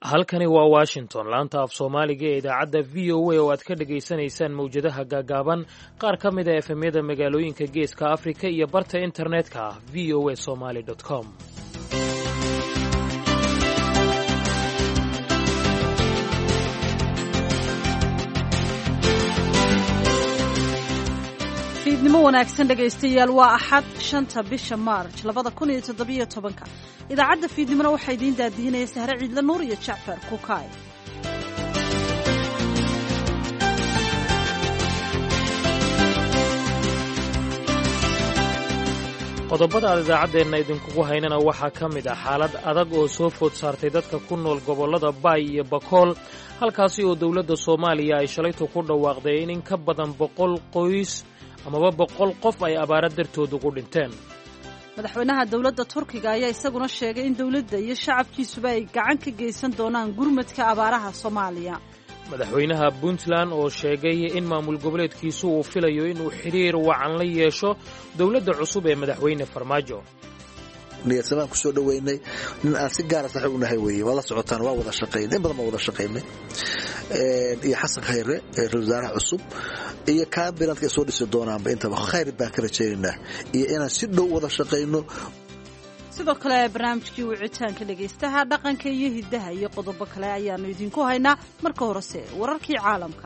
halkani waa washington laanta af soomaaliga ee idaacadda v o a oo aad ka dhagaysanaysaan mawjadaha gaagaaban qaar ka mida efemyada magaalooyinka geeska afrika iyo barta internetka v o a somaly com fiidnimo wanaagsan dhegaystayaal waa axad 5 bisha maarj 2017 idaacadda fiidnimona waxaa idiin daadiinaya sahre ciidla nuur iyo jacfar kukaay qodobada aad idaacaddeenna idinkugu haynana waxaa ka mid ah xaalad adag oo soo food saartay dadka ku nool gobollada baay iyo bakool halkaasi oo dowladda soomaaliya ay shalaytu ku dhawaaqday in ka badan 100 qoys amaba 100 qof ay abaara dartood ugu dhinteen madaxweynaha dowladda turkiga ayaa isaguna sheegay in dowladda iyo shacabkiisuba ay gacan ka geysan doonaan gurmadka abaaraha soomaaliya madaxweynaha puntland oo sheegay in maamul goboleedkiisu uu filayo inuu xiriir wacan la yeesho dowladda cusub ee madaxweyne farmaajo niyadsamaan ku soo dhaweynay nin aan si gaar ah saaxiib u nahay weeye wada socotaan waa wada shaqeynay in badan ma wada shaqeynay iyo xasan khayre ra'iisul wasaaraha cusub iyo kaambilanka soo dhisi doonaanba intaba khayr baan ka rajaynaynaa iyo inaan si dhow wada shaqeyno sidoo kale barnaamijkii wicitaanka dhegaystaha dhaqanka iyo hiddaha iyo qodobo kale ayaanu idinku haynaa marka horese wararkii caalamka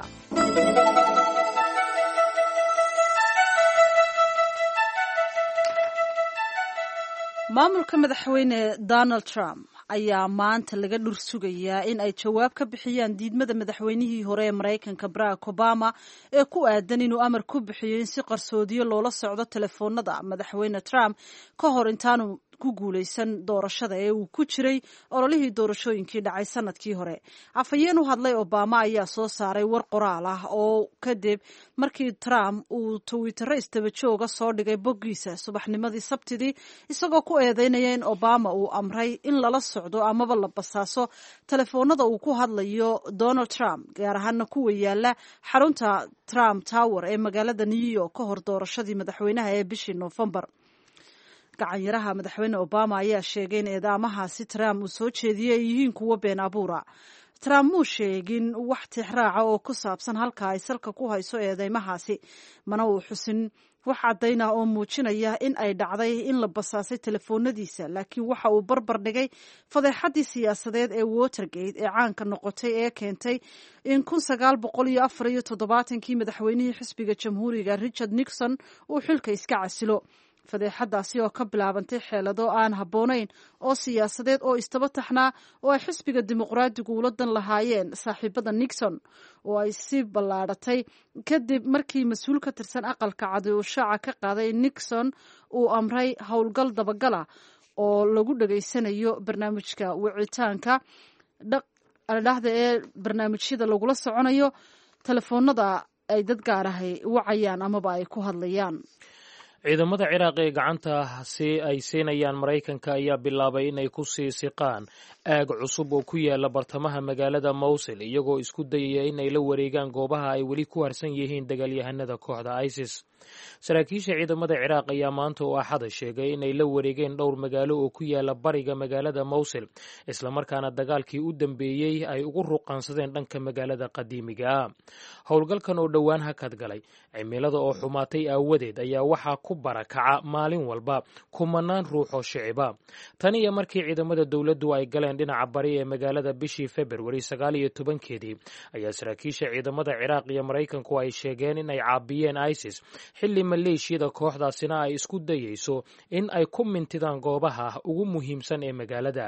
maamulka madaxweyne Donald Trump ayaa maanta laga dhur sugayaa in ay jawaab ka bixiyaan diidmada madaxweynihii hore ee Mareykanka Barack Obama ee ku aadan inuu amar ku bixiyo in si qarsoodiyo loola socdo telefoonada madaxweyne Trump ka hor intaanu ku guuleysan doorashada ee uu ku jiray ololihii doorashooyinkii dhacay sanadkii hore afhayeen u hadlay Obama ayaa soo saaray war qoraal ah oo kadib markii Trump uu Twitter istaba jooga soo dhigay boggiisa subaxnimadii Sabtidii isagoo ku eedeynaya in Obama uu amray in lala socdo amaba la basaaso telefoonada uu ku hadlayo Donald Trump gaar ahaan kuwa yaala xarunta Trump Tower ee magaalada New York ka hor doorashadii madaxweynaha ee bishii November gacanyaraha madaxweyne Obama ayaa sheegay in eedaamahaasi Trump uu soo jeediyay ay yihiin kuwo been abuura Trump muu sheegin wax tixraaca oo ku saabsan halka ay salka ku hayso eedeymahaasi mana uu xusin wax cadayna oo muujinaya in ay dhacday in la basaasay telefoonadiisa laakiin waxa uu barbar dhigay fadeexadii siyaasadeed ee Watergate ee caanka noqotay ee keentay in 1974kii madaxweynihii xisbiga jamhuuriga Richard Nixon uu xilka iska casilo fadeexadaasi oo ka bilaabantay xeelado aan habboonayn oo siyaasadeed oo istaba taxnaa oo ay xisbiga dimuqraadigu ula dan lahaayeen saaxiibada Nixon oo ay si ballaadhatay kadib markii mas-uul ka tirsan aqalka cad uu shaaca ka qaaday Nixon uu amray howlgal dabagala oo lagu dhageysanayo barnaamijka wicitaanka dhaqdhaqaaqda ee barnaamijyada lagula soconayo telefoonada ay dad gaar ah wacayaan amaba ay ku hadlayaan ciidamada ciraaq ee gacanta ay siinayaan Mareykanka ayaa bilaabay inay ku sii siqaan aag cusub oo ku yaala bartamaha magaalada Mosul iyagoo isku dayaya inay la wareegaan goobaha ay weli ku harsan yihiin dagaalyahanada kooxda ISIS saraakiisha ciidamada ciraaq ayaa maanta oo axada sheegay inay la wareegeen dhowr magaalo oo ku yaala bariga magaalada Mosul isla markaana dagaalkii u dambeeyay ay ugu ruqansadeen dhanka magaalada qadiimiga ah howlgalkan oo dhowaan hakad galay cimilada oo xumaatay aawadeed ayaa waxaa ku barakaca maalin walba kumanaan ruux oo shiciba tan iyo markii ciidamada dowladdu ay galeen dhinaca bari ee magaalada bishii February 19keedii ayaa saraakiisha ciidamada ciraaq iyo Mareykanku ay sheegeen in ay caabiyeen ISIS xilli maleeshiyada kooxdaasina ay isku dayayso in ay ku mintidaan goobaha ugu muhiimsan ee magaalada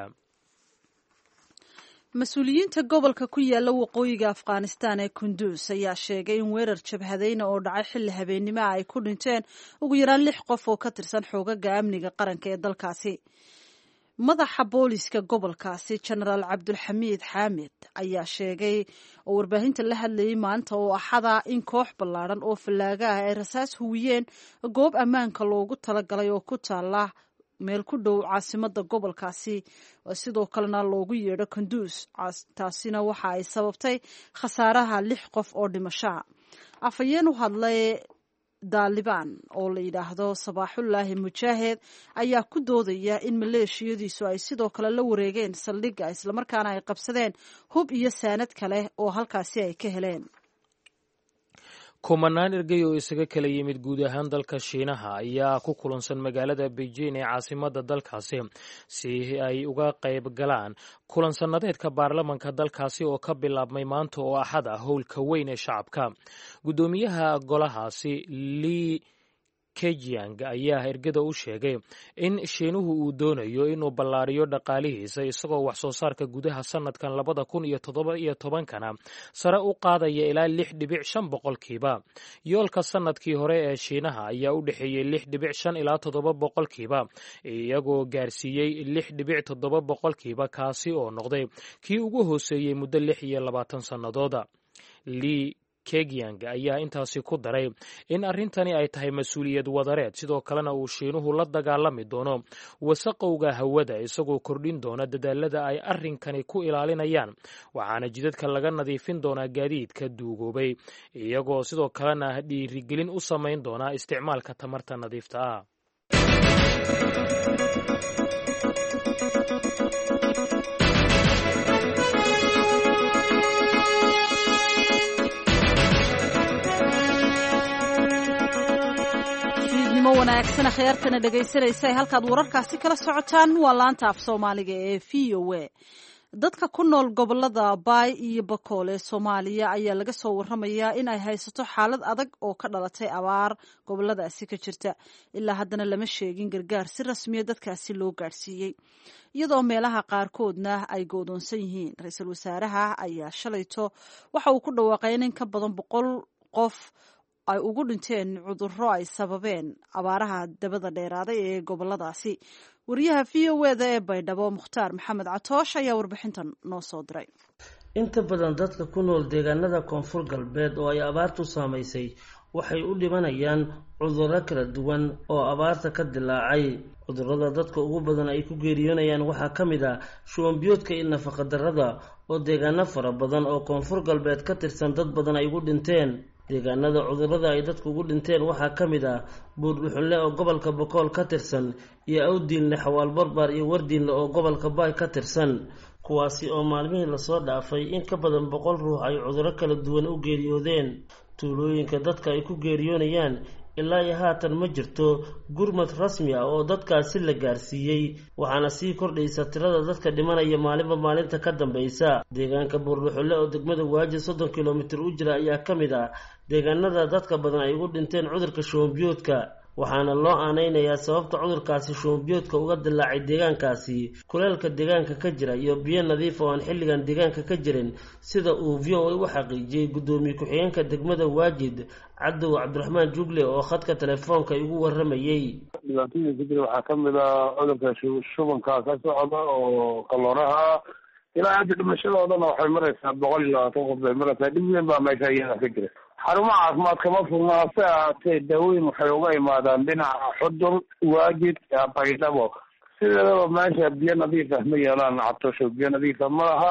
mas-uuliyiinta gobolka ku yaala waqooyiga Afghanistan ee Kunduz ayaa sheegay in weerar jabhadayna oo dhacay xilli habeenimo ay ku dhinteen ugu yaraan 6 qof oo ka tirsan xoogagga amniga qaranka ee dalkaasi madaxa booliska gobolkaasi General Cabdulxamiid Xaamid ayaa sheegay oo warbaahinta la hadlayay maanta oo axada in koox ballaaran oo fallaaga ah ay rasaas huwiyeen goob ammaanka loogu talagalay oo ku taala meel ku dhow caasimada gobolkaasi sidoo kalena loogu yeedho Kunduz taasina waxa ay sababtay khasaaraha 6 qof oo dhimasho afhayeen u hadlay daalibaan oo la yidhaahdo sabaaxullaahi mujaahed ayaa ku doodaya in maleeshiyadiisu ay sidoo kale la wareegeen saldhigga islamarkaana ay qabsadeen hub iyo saanad kale oo halkaasi ay ka heleen. kumanaan ergey oo isaga kala yimid guud ahaan dalka shiinaha ayaa ku kulansan magaalada beijing ee caasimadda dalkaasi si ay uga qayb galaan kulan sannadeedka baarlamanka dalkaasi oo ka bilaabmay maanta oo axad ah howlka weyn ee shacabka. guddoomiyaha golahaasi Li Keqiang ayaa ergada u sheegay in shiinuhu uu doonayo inuu ballaariyo dhaqaalihiisa isagoo wax soo saarka gudaha sanadkan 2017 sare u qaadaya ilaa 6.5 boqolkiiba. yoolka sanadkii hore ee shiinaha ayaa u dhexeeyey 6.5 ilaa 7 boqolkiiba iyagoo gaarsiiyey 6.7 boqolkiiba kaasi oo noqday kii ugu hooseeyey muddo 26 sannadooda. Li Keqiang ayaa intaasi ku daray in arrintani ay tahay mas-uuliyad wadareed sidoo kalena uu shiinuhu la dagaalami doono wasaqowga hawada isagoo kordhin doona dadaalada ay arrinkani ku ilaalinayaan waxaana jidadka laga nadiifin doonaa gaadiidka duugoobay iyagoo sidoo kalena dhiirigelin u samayn doona isticmaalka tamarta nadiifta ah. wanaagsan khayartana dhegaysanaysa halkaad wararkaasi kala socotaan waa laanta af Soomaaliga ee VOA. dadka ku nool gobolada Baay iyo Bakool ee Soomaaliya ayaa laga soo waramayaa in ay haysato xaalad adag oo ka dhalatay abaar goboladaasi ka jirta ilaa haddana lama sheegin gargaar si rasmi ah dadkaasi loo gaarsiiyay iyadoo meelaha qaarkoodna ay go'doonsan yihiin. Ra'iisul Wasaaraha ayaa shalayto waxa uu ku dhawaaqay in ka badan 100 qof ay ugu dhinteen cudurro ay sababeen abaaraha dabada dheeraaday ee goboladaasi. wariyaha VOA-da ee Baydhabo Mukhtaar Maxamed Catoosh ayaa warbixintan noo soo diray. inta badan dadka ku nool deegaanada koonfur galbeed oo ay abaartu saamaysay waxay u dhimanayaan cudurro kala duwan oo abaarta ka dilaacay. cudurrada dadka ugu badan ay ku geeriyoonayaan waxaa ka mid ah shuban biyoodka iyo nafaqa darrada oo deegaano fara badan oo koonfur galbeed ka tirsan dad badan ay ugu dhinteen. deegaanada cudurrada ay dadku ugu dhinteen waxaa ka mid ah Buurdhuxunle oo gobolka Bakool ka tirsan iyo Awdiinle, Xawaal Barbaar iyo Wardiinle oo gobolka Baay ka tirsan, kuwaasi oo maalmihii lasoo dhaafay in ka badan 100 ruux ay cudurro kala duwan u geeriyoodeen. tuulooyinka dadka ay ku geeriyoonayaan ilaa iyo haatan ma jirto gurmad rasmi ah oo dadkaasi la gaarsiiyey waxaana sii kordhaysa tirada dadka dhimanaya maalinba maalinta ka dambaysa. deegaanka Buurdhuxunle oo degmada Waajir 30 kilomitir u jira ayaa ka mid ah deegaanada dadka badan ay ugu dhinteen cudurka shuban biyoodka waxaana loo aaneynayaa sababta cudurkaasi shuban biyoodka uga dilaacay deegaankaasi kuleelka deegaanka ka jira iyo biyo nadiif oo aan xilligan deegaanka ka jirin sida uu VOA u xaqiijiyay gudoomiye ku-xigeenka degmada Waajid Cabdu Cabdiraxmaan Jugle oo khadka telefoonka igu waramayay. dhibaatooyinka jira waxaa ka mid ah cudurka shubanka ka socda oo kalooraha ilaa hadda dhimashadoodana waxay maraysaa 120 qof bay maraysaa. dhib weyn baa meesha iyada ka jira. xarumaha caafimaadka ma furna se ahaatee daawooyin waxay uga imaadaan dhinaca Xudur, Waajid, Baydhabo. sideedaba meesha biyo nadiif ah ma yeelaan. Catoosho biyo nadiif ah ma laha.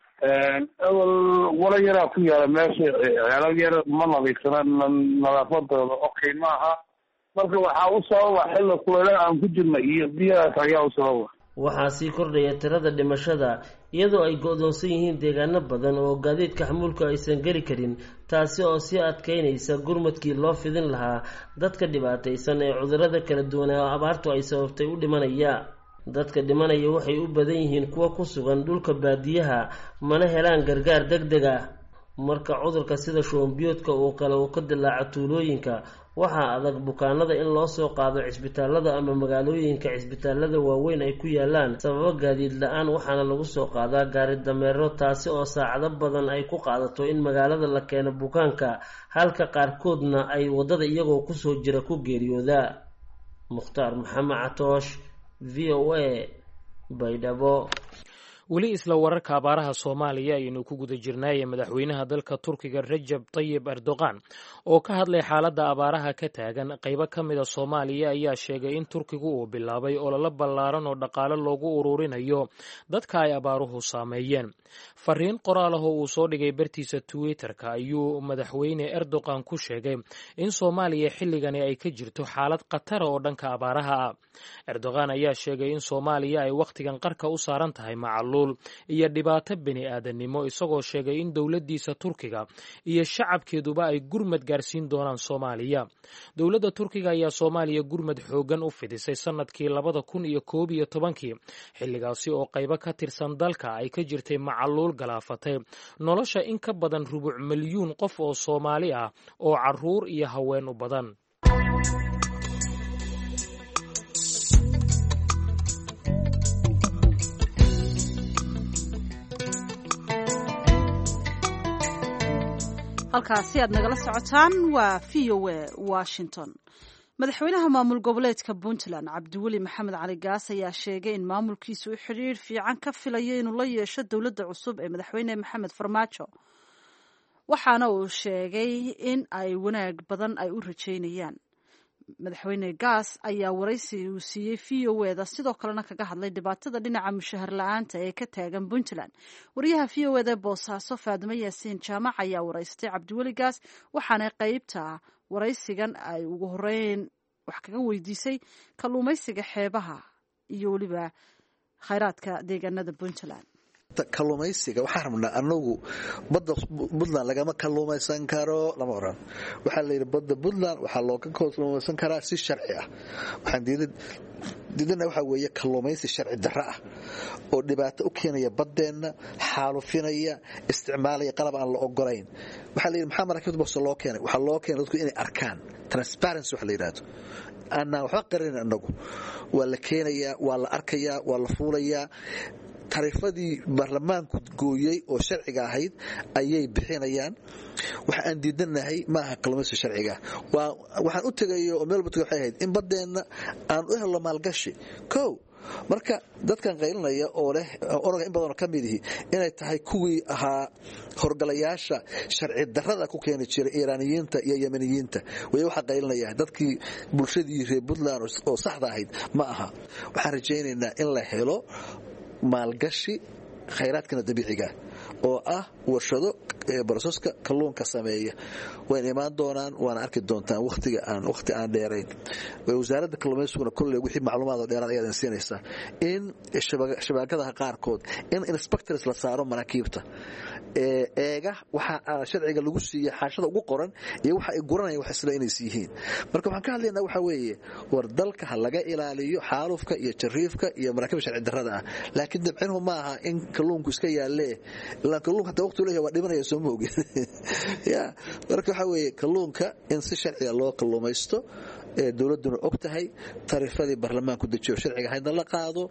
wala yaraa ku yaala meesha ceelal yar ma nadiifsana nadaafadooda okay maaha. marka waxaa u sababa xilli kuleelaha aan ku jirna iyo biyahaas ayaa u sababa. waxaa sii kordhaya tirada dhimashada iyadoo ay go'doonsan yihiin deegaano badan oo gaadiidka xamuulka aysan geli karin taasi oo sii adkeynaysa gurmadkii loo fidin lahaa dadka dhibaataysan ee cudurrada kala duwan ee abaartu ay sababtay u dhimanaya. dadka dhimanaya waxay u badan yihiin kuwa ku sugan dhulka baadiyaha mana helaan gargaar degdeg ah. marka cudurka sida shuban biyoodka oo kale uu ka dilaaco tuulooyinka waxaa adag bukaanada in loo soo qaado cisbitaalada ama magaalooyinka cisbitaalada waaweyn ay ku yaalaan sababo gaadiid la-aan waxaana lagu soo qaadaa gaari dameero taasi oo saacado badan ay ku qaadato in magaalada la keeno bukaanka halka qaarkoodna ay wadada iyagoo kusoo jira ku geeriyooda. Mukhtaar Maxamed Catoosh, VOA, Baydhabo. weli isla wararka abaaraha soomaaliya ayaynu ku guda jirnaaye madaxweynaha dalka turkiga rajab tayib erdogan oo ka hadlay xaaladda abaaraha ka taagan qaybo ka mida soomaaliya ayaa sheegay in turkigu uu bilaabay ololo ballaaran oo dhaqaale loogu ururinayo dadka ay abaaruhu saameeyeen. fariin qoraal ah oo uu soo dhigay bartiisa twitter-ka ayuu madaxweyne erdogan ku sheegay in soomaaliya xilligani ay ka jirto xaalad khatara oo dhanka abaaraha ah. erdogan ayaa sheegay in soomaaliya ay wakhtigan qarka u saaran tahay macaluul iyo dhibaato bini aadannimo, isagoo sheegay in dowladdiisa turkiga iyo shacabkeeduba ay gurmad gaarsiin doonaan soomaaliya. dowladda turkiga ayaa soomaaliya gurmad xooggan u fidisay sannadkii 2011 xilligaasi oo qaybo ka tirsan dalka ay ka jirtay macaluul galaafatay nolosha in ka badan 250,000 qof oo Soomaali ah oo carruur iyo haween u badan. halkaasi aad nagala socotaan waa VOA Washington. madaxweynaha maamul goboleedka Puntland Cabdiweli Maxamed Cali Gaas ayaa sheegay in maamulkiisu uu xiriir fiican ka filayo inuu la yeesho dowladda cusub ee madaxweyne Maxamed Farmaajo, waxaana uu sheegay in ay wanaag badan ay u rajeynayaan. madaxweyne Gaas ayaa waraysi uu siiyey VOA-da sidoo kalena kaga hadlay dhibaatada dhinaca mushahar la'aanta ee ka taagan Puntland. wariyaha VOA-da Boosaaso Faadimo Yaasiin Jaamac ayaa waraystay Cabdiweli Gaas, waxaana qaybta waraysigan ay ugu horeyn wax kaga weydiisay kalluumaysiga xeebaha iyo weliba khayraadka deegaanada Puntland. kalluumaysiga waxaan rabnaa anagu badda Puntland lagama kalluumaysan karo lama oran. waxaa la yidhi badda Puntland waxaa looga kalluumaysan karaa si sharci ah. waxaan diidana waxaa weeye kalluumaysi sharci darro ah oo dhibaato u keenaya baddeenna, xaalufinaya, isticmaalaya qalab aan la ogolayn. waxaa la yidhi maxaa maraakiibta boqsa loo keenay? waxaa loo keenay dadku inay arkaan transparency waxa la yidhaahdo. annaan waxba qarinayn annagu. waa la keenayaa, waa la arkayaa, waa la fuulayaa. tarifadii baarlamaanku gooyey oo sharciga ahayd ayay bixinayaan. waxa aan diidanahay maaha kalluumaysiga sharciga. waxaan u tegayo oo meel walba waxay ahayd in baddeenna aan u helo maalgashi. kow marka dadkan qaylinaya oo leh onaga in badanoo ka mid ihi inay tahay kuwii ahaa horgalayaasha sharci darrada ku keeni jiray iiraaniyiinta iyo yemeniyiinta way waxa qaylinaya dadkii bulshadii reer Puntland oo saxda ahayd ma aha. waxaan rajaynaynaa in la helo maalgashi khayraadkana dabiiciga oo ah warshado boroseska kalluunka sameeya. wayna imaan doonaan, waana arki doontaan waqti aan dheerayn. wasaaradda kalluumaysiguna kolley wixii macluumaad oo dheeraad ayaad siinaysaa in shabakadaha qaarkood in inspectors la saaro maraakiibta eega waxa sharciga lagu siiyay xaashada ugu qoran iyo waxa ay guranayaan wax isla inay yihiin. marka waxaan ka hadlaynaa waxa weeye war dalka ha laga ilaaliyo xaalufka iyo jariifka iyo maraakiibta sharci darrada ah. laakiin dabcinuhu ma aha in kalluunku iska yaalle ilaa kalluunka hataa waqti leeyahay waa dhimanaya soo moogi. marka waxa weeye kalluunka in si sharciga loo kalluumaysto dowladuna og tahay, tarifadii baarlamaanku dejiyo sharciga hayna la qaado,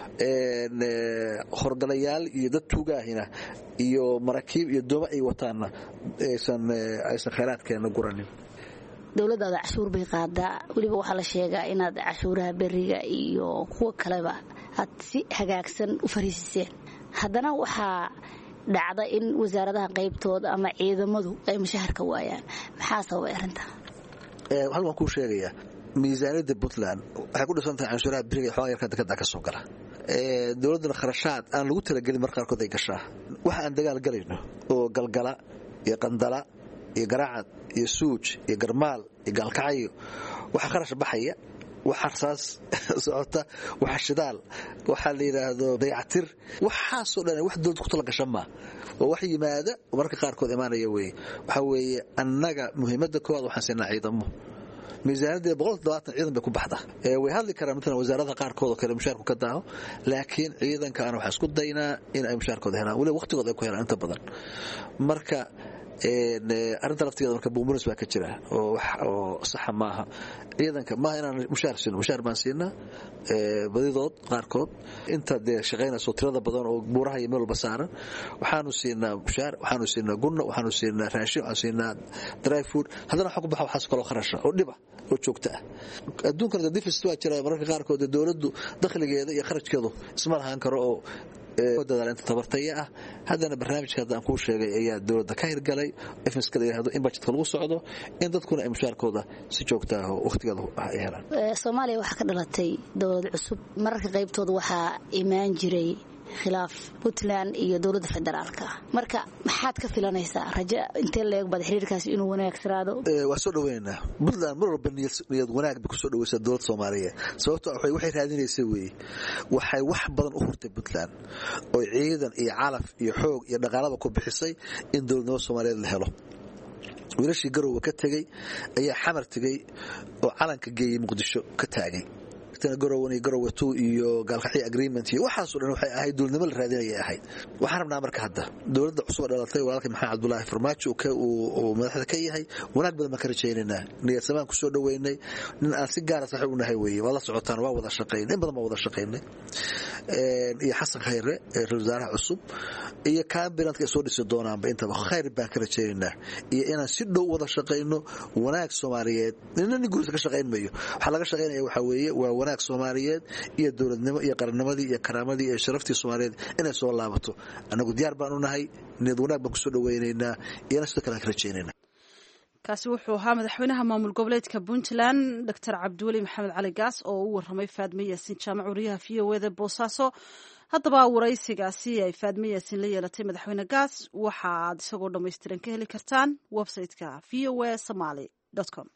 horgalayaal iyo dad tuugaahina iyo maraakiib iyo dooma ay wataana aysan khayraadkeena guranin. dowladdaada cashuur bay qaadaa, weliba waxaa la sheegaa inaad cashuuraha beriga iyo kuwa kaleba aad si hagaagsan u fariisiseen. haddana waxaa dhacda in wasaaradaha qaybtooda ama ciidamadu ay mushaharka waayaan. maxaa sababay arrintaa? waxaan kuu sheegayaa miisaaniyadda Puntland waxay ku dhisan tahay canshuuraha beriga xoolaha yarka dekada ka soo gala. dowladana kharashaad aan lagu talagelin marka qaarkood ay gashaa. waxa aan dagaal galayno oo galgala iyo qandala iyo garaacad iyo suuj iyo garmaal iyo gaalkacyo waxa kharash baxaya, waxa rasaas socota, waxa shidaal, waxa la yiraahdo dayactir, waxaasoo dhan wax dowlad ku tala gashan ma oo wax yimaada marka qaarkood imaanaya waxa weeye annaga muhiimadda koowaad waxaan siinaa ciidamo. miisaaniyadda 170 ciidan bay ku baxdaa. way hadli karaan midna wasaaradaha qaarkood oo kale mushaarku ka daaho, laakiin ciidanka aan waxa isku daynaa in ay mushaarkooda helaan wali waqtigooda ay ku helaan inta badan. marka arinta laftigeeda marka buumuris baa ka jira oo sax maaha. ciidanka maaha inaan mushaar siino, mushaar baan siinaa badidood qaarkood inta dee shaqaynayso tirada badan oo buuraha iyo meel walba saaran. waxaanu siinaa mushaar, waxaanu siinaa gunno, waxaanu siinaa raashin, waxaanu siinaa dry food. haddana waxa ku baxa waxaas kaloo kharasha oo dhiba oo joogta ah. adduunkana deficit waa jira mararka qaarkood dowladdu dakhligeeda iyo kharashkeedu isma lahaan karo oo dadaalinta tabartaya ah haddana barnaamijka hadda aan kuu sheegay ayaa dowladda ka hirgalay FMSka la yiraahdo in budgetka lagu socdo in dadkuna ay mushaarkooda si joogto ah waqtigeeda ay helaan Soomaaliya waxa ka dhalatay dowlad cusub mararka qaybtooda waxa imaan jiray khilaaf Puntland iyo dowladda federaalka marka maxaad ka filanaysaa raja intee leeg bad xiriirkaas inuu wanaagsanaado waa soo dhaweynaa Puntland mar walba niyad wanaag ku soo dhaweysa dowladda Soomaaliya sababtoo ah waxay raadinaysaa waxay wax badan u hurtay Puntland oo ciidan iyo calaf iyo xoog iyo dhaqaalaba ku bixisay in dowladnimada Soomaaliyeed la helo wiilashii garowe ka tagay ayaa xamar tagay oo calanka geeyay Muqdisho ka taagay garowe 2 iyo gaalkaxii agreement iyo waxaas oo dhan waxay ahayd dowladnimo la raadinayay ahayd waxaan rabnaa marka hadda dowladda cusub dhalatay walaalkii maxamed cabdullaahi farmaajo oo madaxda ka yahay wanaag badan ma ka rajaynaynaa niyad samaan ku soo dhaweynay nin aan si gaar ah saaxiib u nahay weeye wala socotaan waa wada shaqeynay in badan ma wada shaqeynay iyo xasan khayre ra'iisul wasaaraha cusub iyo kabinetka soo dhisi doonaanba intaba khayr baan ka rajaynaynaa iyo inaan si dhow wada shaqeyno wanaag Soomaaliyeed ninna guurka ka shaqeynmayo waxa laga shaqeynaya waxa weeye waa wanaag Soomaaliyeed iyo dowladnimo iyo qarannimadii iyo karaamadii iyo sharaftii Soomaaliyeed inay soo laabato anagu diyaar baan u nahay niyad wanaag baan ku soo dhaweynaynaa iyo sidoo kale ka rajaynaynaa kaasi wuxuu ahaa madaxweynaha maamul goboleedka Puntland Dr. Cabdiweli Maxamed Cali Gaas oo u waramay Faadme Yaasin jaamac wariyaha VOA Boosaaso haddaba waraysigaasi ay Faadme Yaasin la yeelatay madaxweyne Gaas waxaad isagoo dhammaystiran ka heli kartaan website-ka voasomali.com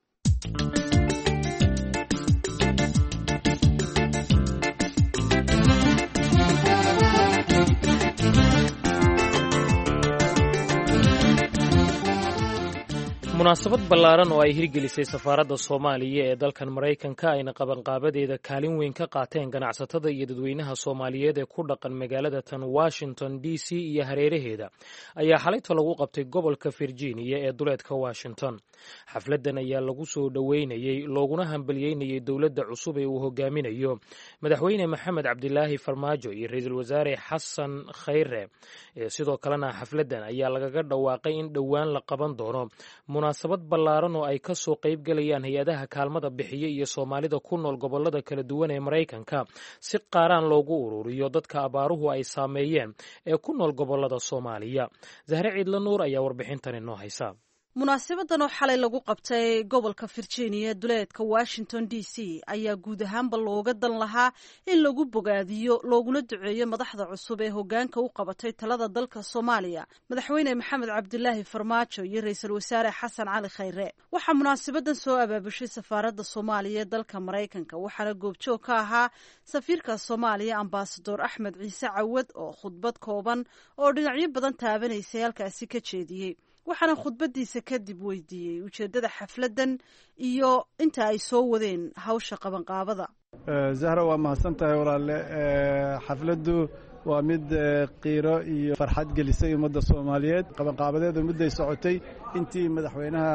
munaasabad ballaaran oo ay hirgelisay safaaradda Soomaaliya ee dalkan Mareykanka ayna qabanqaabadeeda kaalin weyn ka qaateen ganacsatada iyo dadweynaha Soomaaliyeed ee ku dhaqan magaalada tan Washington DC iyo hareeraheeda ayaa xalayto lagu qabtay gobolka Virginia ee duleedka Washington xafladan ayaa lagu soo dhaweynayay looguna hambalyeynayay dowladda cusub ee uu hogaaminayo madaxweyne Maxamed Cabdilaahi Farmaajo iyo ra'iisul wasaare Xasan Khayre sidoo kalena xafladan ayaa lagaga dhawaaqay in dhowaan la qaban doono munaasabad ballaaran oo ay ka soo qayb galayaan hay-adaha kaalmada bixiya iyo Soomaalida ku nool gobolada kala duwan ee Mareykanka si qaaraan loogu ururiyo dadka abaaruhu ay saameeyeen ee ku nool gobolada Soomaaliya Zahra Ciidla Nuur ayaa warbixintan inoo haysa munaasabadan oo xalay lagu qabtay gobolka Virginia duleedka Washington DC ayaa guud ahaanba looga dan lahaa in lagu bogaadiyo looguna duceeyo madaxda cusub ee hoggaanka u qabatay talada dalka Soomaaliya madaxweyne Maxamed Cabdilaahi Farmaajo iyo ra'iisul wasaare Xasan Cali Khayre waxaa munaasabadan soo abaabushay safaaradda Soomaaliya ee dalka Mareykanka waxaana goobjoog ka ahaa safiirka Soomaaliya Ambassador Axmed Ciise Cawad oo khudbad kooban oo dhinacyo badan taabanaysay halkaasi ka jeediyay waxaana khudbadiisa kadib weydiiyey ujeedada xafladan iyo inta ay soo wadeen hawsha qabanqaabada Zahra waa mahadsantahay walaale xafladu waa mid qiiro iyo farxad gelisay ummadda Soomaaliyeed qabanqaabadeedu mudday socotay intii madaxweynaha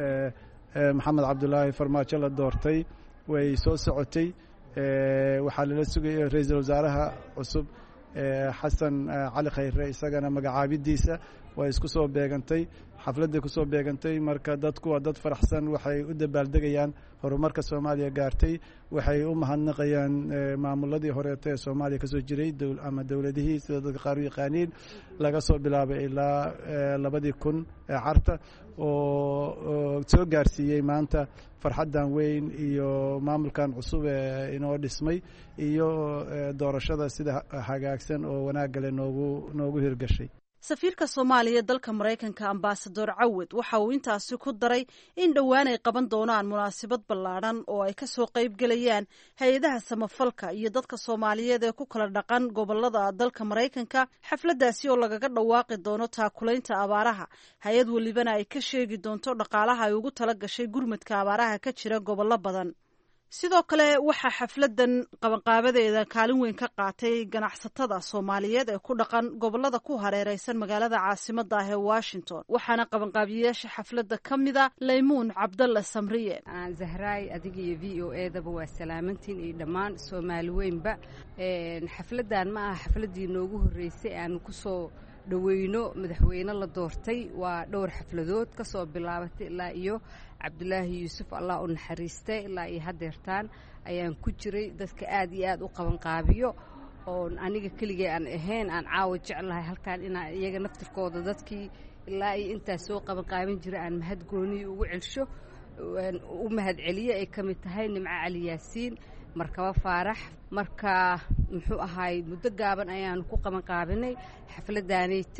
Maxamed Cabdilaahi Farmaajo la doortay way soo socotay waxaa lala sugayay ra'iisul wasaaraha cusub Xasan Cali Khayre isagana magacaabidiisa way isku soo beegantay xafladda ku soo beegantay marka dadku waa dad faraxsan waxay u dabaaldegayaan horumarka Soomaaliya gaartay waxay u mahadnaqayaan maamuladii horeeta ee Soomaaliya ka soo jiray ama dawladihii sida dadka qaar u yaqaaniin laga soo bilaabay ilaa 2000 carta oo soo gaarsiiyay maanta farxadan weyn iyo maamulkan cusub ee inoo dhismay iyo doorashada sida hagaagsan oo wanaag leh noogu hirgashay safiirka Soomaaliya dalka Mareykanka Ambassador Cawad waxa uu intaasi ku daray in dhowaan ay qaban doonaan munaasabad ballaaran oo ay ka soo qayb galayaan hay'adaha samafalka iyo dadka Soomaaliyeed ee ku kala dhaqan gobolada dalka Mareykanka xafladaasi oo lagaga dhawaaqi doono taakulaynta abaaraha hay'ad walibana ay ka sheegi doonto dhaqaalaha ay ugu tala gashay gurmadka abaaraha ka jira gobollo badan sidoo kale waxaa xafladan qabanqaabadeeda kaalin weyn ka qaatay ganacsatada Soomaaliyeed ee ku dhaqan gobolada ku hareeraysan magaalada caasimadda ah ee Washington waxaana qabanqaabiyeyaasha xafladda ka mida Laymuun Cabdalla Samriye Zahraay adiga iyo VOA-daba waa salaamantiin iyo dhammaan Soomaali weynba xafladan ma aha xafladii noogu horeysay aan ku soo dhaweyno madaxweyne la doortay waa dhowr xafladood ka soo bilaabatay ilaa iyo Cabdulaahi Yuusuf Allah u naxariistay ilaa iyo hadeertaan ayaan ku jiray dadka aad iyo aad u qaban qaabiyo oon aniga keligay aan ahayn aan caawa jeclahay halkaan inaan iyaga naftirkooda dadkii ilaa iyo intaas soo qabanqaabin jira aan mahad gooniyo ugu celsho u mahad celiyo ay ka mid tahay Nimco Cali Yaasiin Markaba Faarax marka muxuu ahaay muddo gaaban ayaan ku qabanqaabinay xafladaanayte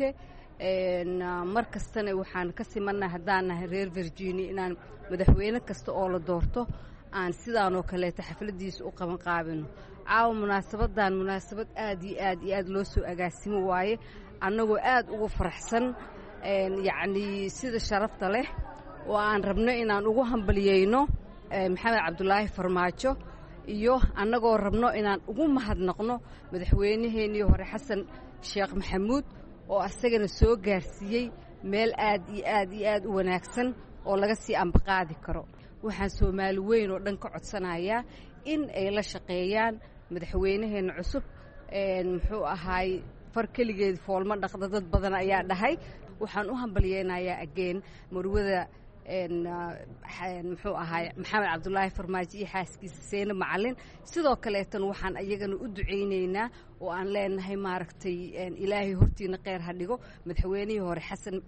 mar kastana waxaan ka simannahay haddaan nahay reer Virginia inaan madaxweyne kasta oo la doorto aan sidaanoo kaleeta xafladiisa u qabanqaabino caawa munaasabadan munaasabad aad iyo aad loo soo agaasimo waaye annagoo aad ugu faraxsan yacni sida sharafta leh oo aan rabno inaan ugu hambaliyeyno Maxamed Cabdulaahi Farmaajo iyo annagoo rabno inaan ugu mahadnaqno madaxweynaheenii hore Xasan Sheekh Maxamuud oo asagana soo gaarsiiyey meel aad iyo aad u wanaagsan oo laga sii ambaqaadi karo waxaan Soomaali weyn oo dhan ka codsanayaa in ay la shaqeeyaan madaxweynaheena cusub muxuu ahaay far keligeed foolma dhaqda dad badan ayaa dhahay waxaan u hambaliyeynayaa again marwada muxuu ahaay Maxamed Cabdulaahi Farmaajo iyo xaaskiisa Seena Macalin sidoo kaleetan waxaan ayagana u duceynaynaa oo aan leenahay maaragtay ilaahay hortiina kheyr ha dhigo madaxweynihii hore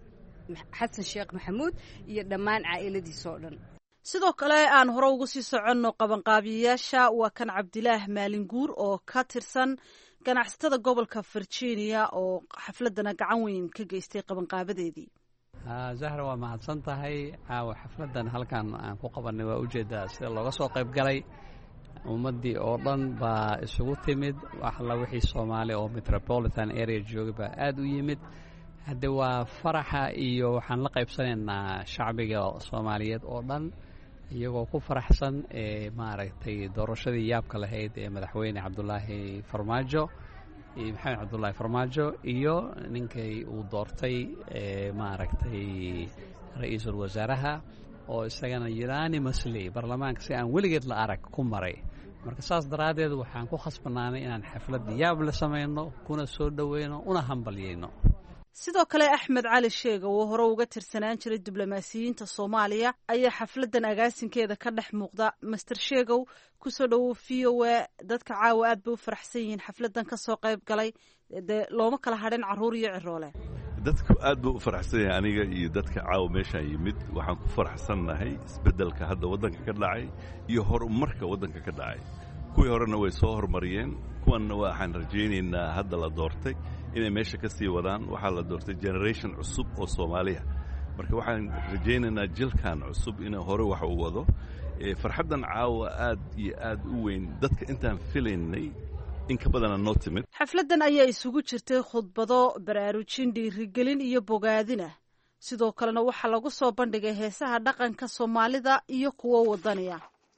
Xasan Sheekh Maxamuud iyo dhammaan caa'iladiisa oo dhan sidoo kale aan hore ugu sii soconno qabanqaabiyayaasha waa kan Cabdilaah Maalinguur oo ka tirsan ganacsatada gobolka Virginia oo xafladana gacan weyn ka geystay qabanqaabadeedii Zahra waa mahadsan tahay caawa xafladan halkan aan ku qabanay waa ujeedaa sida looga soo qayb galay ummadii oo dhan baa isugu timid waxla wixii Soomaali oo metropolitan area jooga aad u yimid hadda waa faraxa iyo waxaan la qaybsanaynaa shacbiga Soomaaliyeed oo dhan iyagoo ku faraxsan maaragtay doorashadii yaabka lahayd ee madaxweyne Cabdulaahi Farmaajo Maxamed Cabdulaahi Farmaajo iyo ninkay uu doortay maaragtay ra'iisul wasaaraha oo isagana unanimously baarlamaanka si aan weligeed la arag ku maray marka saas daraadeed waxaan ku khasbanaanay inaan xaflad yaab la sameeyno kuna soo dhaweyno una hambaliyeyno sidoo kale Axmed Cali Sheega oo hore uga tirsanaan jiray diblomaasiyiinta Soomaaliya ayaa xafladan agaasinkeeda ka dhex muuqda Mr Sheegow ku soo dhawow VOA dadka caawa aad bay u faraxsan yihiin xafladan ka soo qayb galay looma kala hadhin caruur iyo ciroole dadku aad buu u faraxsan yahay aniga iyo dadka caawa meeshaan yimid waxaan ku faraxsannahay isbeddelka hadda waddanka ka dhacay iyo horumarka waddanka ka dhacay kuwii horena way soo horumariyeen kuwanna waxaan rajaynaynaa hadda la doortay inay meesha ka sii wadaan waxaa la doortay generation cusub oo Soomaaliya marka waxaan rajaynaynaa jilkan cusub inuu hore wax u wado farxaddan caawa aad iyo aad u weyn dadka intaan filaynay in ka badan noo timid xafladan ayaa isugu jirtay khudbado baraarujin dhiirigelin iyo bogaadin ah sidoo kalena waxaa lagu soo bandhigay heesaha dhaqanka Soomaalida iyo kuwa wadaniga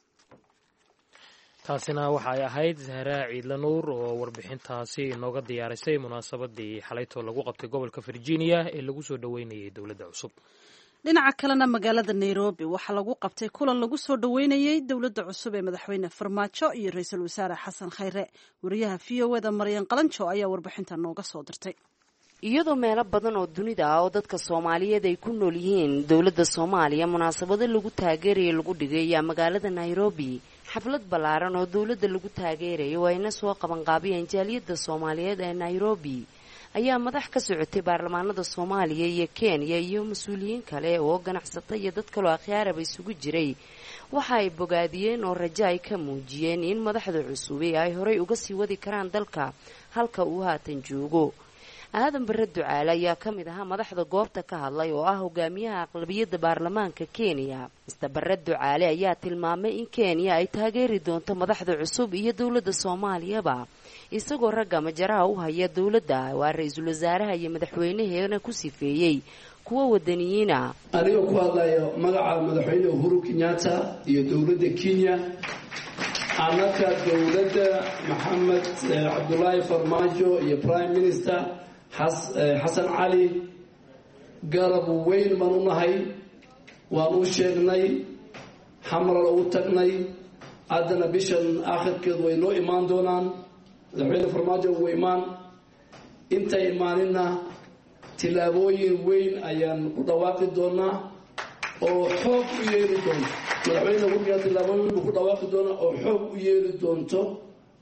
taasina waxay ahayd Zahra Ciidla Nuur oo warbixintaasi inooga diyaarisay munaasabadii xalayto lagu qabtay gobolka Virginia ee lagu soo dhaweynayay dawladda cusub dhinaca kalena magaalada Nairobi waxaa lagu qabtay kulan lagu soo dhaweynayay dawladda cusub ee madaxweyne Farmaajo iyo ra'iisul wasaare Xasan Khayre wariyaha VOA-da Maryan Qalanjo ayaa warbixintan nooga soo dirtay iyadoo meelo badan oo dunida ah oo dadka Soomaaliyeed ay ku nool yihiin dawladda Soomaaliya munaasabado lagu taageerayo lagu dhigay magaalada Nairobi xaflad ballaaran oo dawladda lagu taageerayo ayna soo qaban qaabiyeen jaaliyadda Soomaaliyeed ee Nairobi ayaa madax ka socotay baarlamaanada Soomaaliya iyo Kenya iyo mas'uuliyiin kale oo ganacsato iyo dad kale oo akhyaaraba isugu jiray waxa ay bogaadiyeen oo rajo ay ka muujiyeen in madaxda cusub ay horay uga sii wadi karaan dalka halka uu haatan joogo aadan barre ducaale ayaa ka mid ahaa madaxda goobta ka hadlay oo ah hogaamiyaha aqlabiyadda baarlamaanka Kenya Mr Barre Ducaale ayaa tilmaamay in Kenya ay taageeri doonto madaxda cusub iyo dawladda Soomaaliyaba isagoo ragga majaraha u haya dawladda waa ra'iisul wasaaraha iyo madaxweynaheena ku sifeeyay kuwa wadaniyiina aniga ku hadlayo magaca madaxweyne Uhuru Kenyatta iyo dawladda Kenya anaka dawladda Maxamed Cabdulaahi Farmaajo iyo Prime Minister Xasan Cali garab weyn baan u nahay waan u sheegnay xamral u tagnay haddana bishan aakhirkeedu way noo imaan doonaan madaxweyne Farmaajo wuu imaan intay imaanina tilaabooyin weyn ayaan ku dhawaaqi doonaa oo xoog u yeeli doonto madaxweyne Uhuru tilaabooyin ku dhawaaqi doonaa oo xoog u yeeli doonto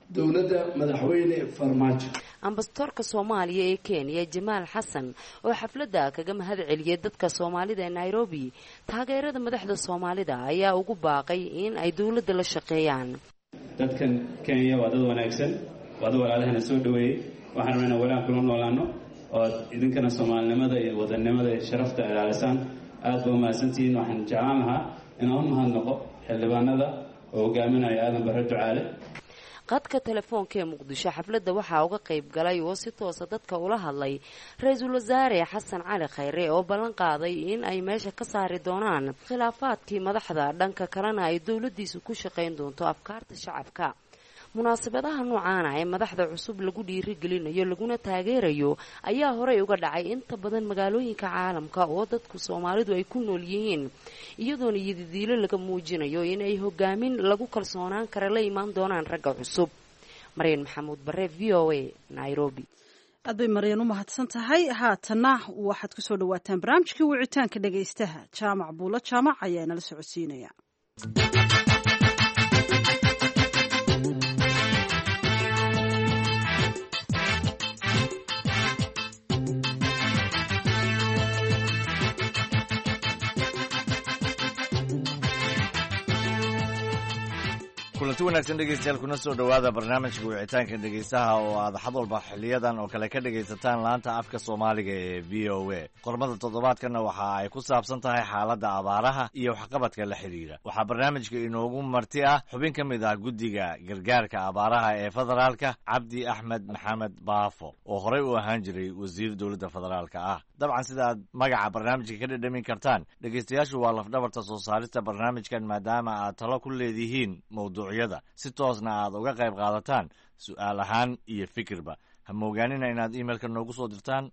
dowladda madaxweyne farmaajo. ambasadorka Soomaaliya ee Kenya Jamaal Xasan oo xafladda kaga mahad celiyay dadka Soomaalida ee Nairobi taageerada madaxda Soomaalida ayaa ugu baaqay in ay dowladda la shaqeeyaan. dadkan Kenya waa dad wanaagsan, waa dad walaalahana soo dhaweeyay, waxaan rabnaa walaal kula noolaano oo idinkana Soomaalinimada iyo wadannimada iyo sharafta ilaalisaan. aad baa mahadsantihiin. waxaan jeclaan lahaa inaan u mahadnaqo xildhibaanada oo hogaaminaya Aadan Barre Ducaale. qadka telefoonka ee Muqdisho xafladda waxaa uga qayb galay oo si toos ah dadka ula hadlay Ra'iisul Wasaare Xasan Cali Khayre oo ballan qaaday in ay meesha ka saari doonaan khilaafaadkii madaxda, dhanka kalena ay dowladdiisu ku shaqayn doonto afkaarta shacabka. munaasabadaha noocan ah ee madaxda cusub lagu dhiirigelinayo laguna taageerayo ayaa horey uga dhacay inta badan magaalooyinka caalamka oo dadku Soomaalidu ay ku nool yihiin, iyadoona yididiilo laga muujinayo in ay hogaamin lagu kalsoonaan kara la imaan doonaan ragga cusub. Maryan Maxamuud Barre, VOA, Nairobi. aad bay Maryan u mahadsan tahay. haatana waxaad ku soo dhawaataan barnaamijkii wicitaanka dhagaystaha. Jaamac Buulo Jaamac ayaa nala socodsiinaya. kulanti wanaagsan dhegeystayaal, kuna soo dhowaada barnaamijka wicitaanka dhegeystaha oo aad xad walba xiliyadan oo kale ka dhegaysataan laanta afka Soomaaliga ee VOA. qormada toddobaadkana waxa ay ku saabsan tahay xaaladda abaaraha iyo waxqabadka la xiriira. waxaa barnaamijka inoogu marti ah xubin ka mid ah guddiga gargaarka abaaraha ee federaalka, Cabdi Axmed Maxamed Baafo, oo horey u ahaan jiray wasiir dowladda federaalka ah. dabcan sida aad magaca barnaamijka ka dhadhamin kartaan, dhegeystayaashu waa lafdhabarta soo saarista barnaamijkan, maadaama aad talo ku leedihiin mawduucyada si toosna aad uga qayb qaadataan su'aal ahaan iyo fikirba. ha moogaanina inaad iimailka noogu soo dirtaan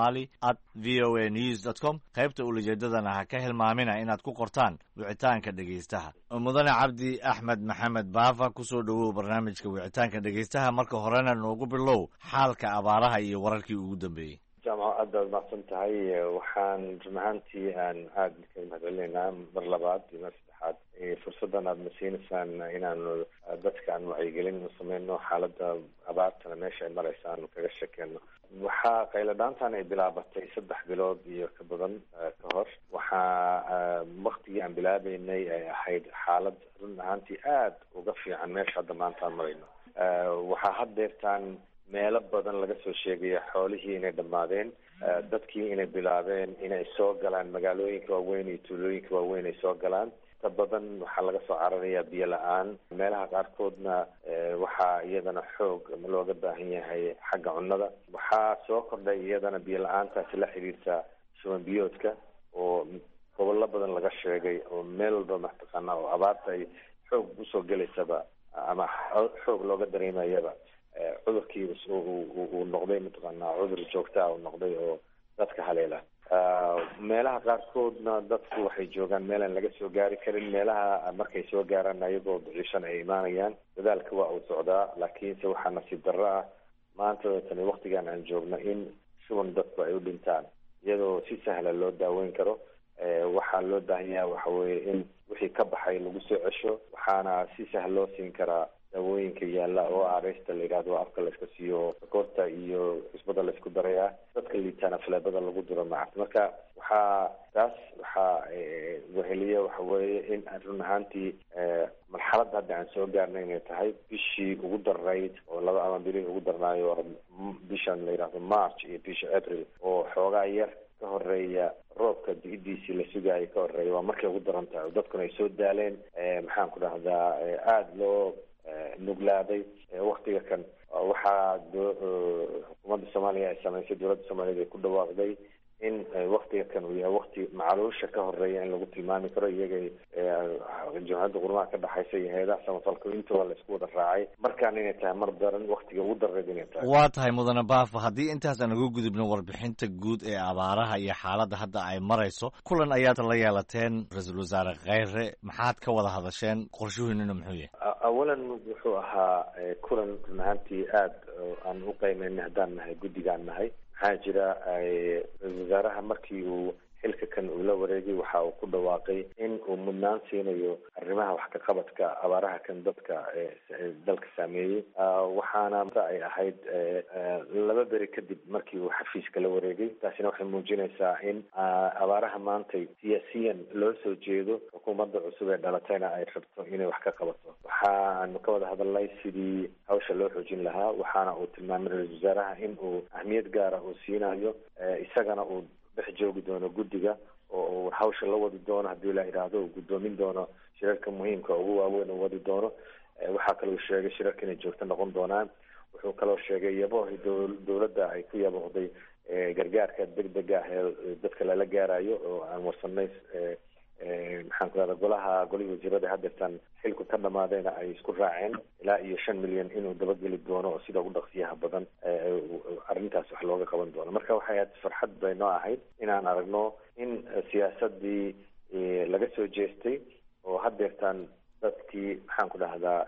somali@voanews.com. qaybta ulajeedadana ha ka hilmaamina inaad ku qortaan wicitaanka dhegeystaha. mudane Cabdi Axmed Maxamed Baafa, kusoo dhowow barnaamijka wicitaanka dhegeystaha. marka horena noogu bilow xaalka abaaraha iyo wararkii ugu dambeeyey. jaamac aad baad mahadsan tahay. waxaan run ahaantii aan aad ka mahadcelinaynaa mar labaad iyo mar saddexaad fursaddan aad nasiinaysaan inaanu dadka aan wacyigelin u sameyno xaaladda abaartana meesha ay maraysa aanu kaga sheekeyno. waxaa qayladhaantan ay bilaabatay 3 bilood iyo ka badan ka hor. waxaa waktigii aan bilaabeynay ay ahayd xaalad run ahaantii aad uga fiican meesha hadda maanta aan marayno. waxaa haddeertaan meelo badan laga soo sheegaya xoolihii inay dhammaadeen, dadkii inay bilaabeen inay soo galaan magaalooyinka waaweyn iyo tuulooyinka waaweyn ay soo galaan. ta badan waxaa laga soo cararayaa biyo la-aan. meelaha qaarkoodna waxaa iyadana xoog looga baahan yahay xagga cunnada. waxaa soo kordhay iyadana biyo la-aantaasi la xiriirta shuban biyoodka oo gobollo badan laga sheegay oo meel walba mataqaana oo abaarta ay xoog usoo gelaysaba ama xoog looga dareemayaba cudurkii uu noqday mataqaanaa cudur joogtaa uu noqday oo dadka haleela. meelaha qaarkoodna dadku waxay joogaan meelaan laga soo gaari karin. meelaha markay soo gaaraan ayagoo ducishan ay imaanayaan. dadaalka waa uu socdaa, laakiinse waxaa nasiib darro ah maanta tani waktigan aan joogno in shuban dadku ay u dhintaan iyadoo si sahla loo daaweyn karo. waxaa loo baahan yahay waxa weeye in wixii ka baxay lagu soo cesho. waxaana si sahal loo siin karaa daawooyinka yaalla oo aresta la yidhahdo afka la iska siiyo, sokorta iyo cusbada la isku daraya. dadka liitaana faleebada lagu duro maarta. marka waxaa weheliye waxa weeye in run ahaantii marxaladda hadda aan soo gaarnay inay tahay bishii ugu darnayd oo laba ama bilihii ugu darnaayo bishan la yidhahdo March iyo bisha April oo xoogaa yar ka horeeya roobka diidiisii la sugaayo ka horeeya. waa markay ugu daran tahay dadkuna ay soo daaleen. maxaan ku dhahdaa aada loo nuglaaday waktiga kan. waxaa xukuumadda Soomaaliya ay samaysay, dowladda Soomaaliyeed ay ku dhawaaqday in waktiga kan uu yahay wakti macaluusha ka horeeya in lagu tilmaami karo. iyaga jamciyadda qurumaha ka dhaxaysa iyo hay-adaha samafalka intooda la isku wada raacay markaan inay tahay mar daran waktiga ugu dareed inay tahay. waa tahay mudane Baafo, haddii intaas aan uga gudubno warbixinta guud ee abaaraha iyo xaaladda hadda ay marayso, kulan ayaad la yeelateen ra-iisul wasaare Khayre. maxaad ka wada hadasheen? qorshuhiinuna muxuu yahay? awalan wuxuu ahaa kulan run ahaantii aada aan u qiimeynay haddaan nahay guddigaan nahay. maxaa jira ra-isul wasaaraha markii uu xilka kan uu la wareegay waxa uu ku dhawaaqay in uu mudnaan siinayo arrimaha wax ka qabadka abaaraha kan dadka dalka saameeyey waxaana ay ahayd 2 beri kadib markii uu xafiiska la wareegay. taasina waxay muujinaysaa in abaaraha maantay siyaasiyan loo soo jeedo xukuumadda cusub ee dhalatayna ay rabto inay wax ka qabato. waxaanu ka wada hadalnay sidii hawsha loo xoojin lahaa, waxaana uu tilmaamay ra-iisul wasaaraha in uu ahmiyad gaara uu siinayo isagana uu dhex joogi doono guddiga oo uu hawsha la wadi doono haddii la idhaahdo uu guddoomin doono shirarka muhiimka ugu waaweyn uu wadi doono. waxaa kaloo sheegay shirarka inay joogto noqon doonaan. wuxuu kaloo sheegay yaboohi dowladda ay ku yaboohday gargaarka degdega ah ee dadka lala gaarayo oo aan warsanay maxaan ku rahdaa golihii wasiirada hadeertan xilku ka dhamaadayna ay isku raaceen ilaa iyo 5 milyan inuu dabageli doono oo sida ugu dhaqsiyaha badan arrintaas wax looga qaban doono. marka waxay ahayd farxad bay noo ahayd inaan aragno in siyaasadii laga soo jeestay oo hadeertan dadkii maxaan ku dhahdaa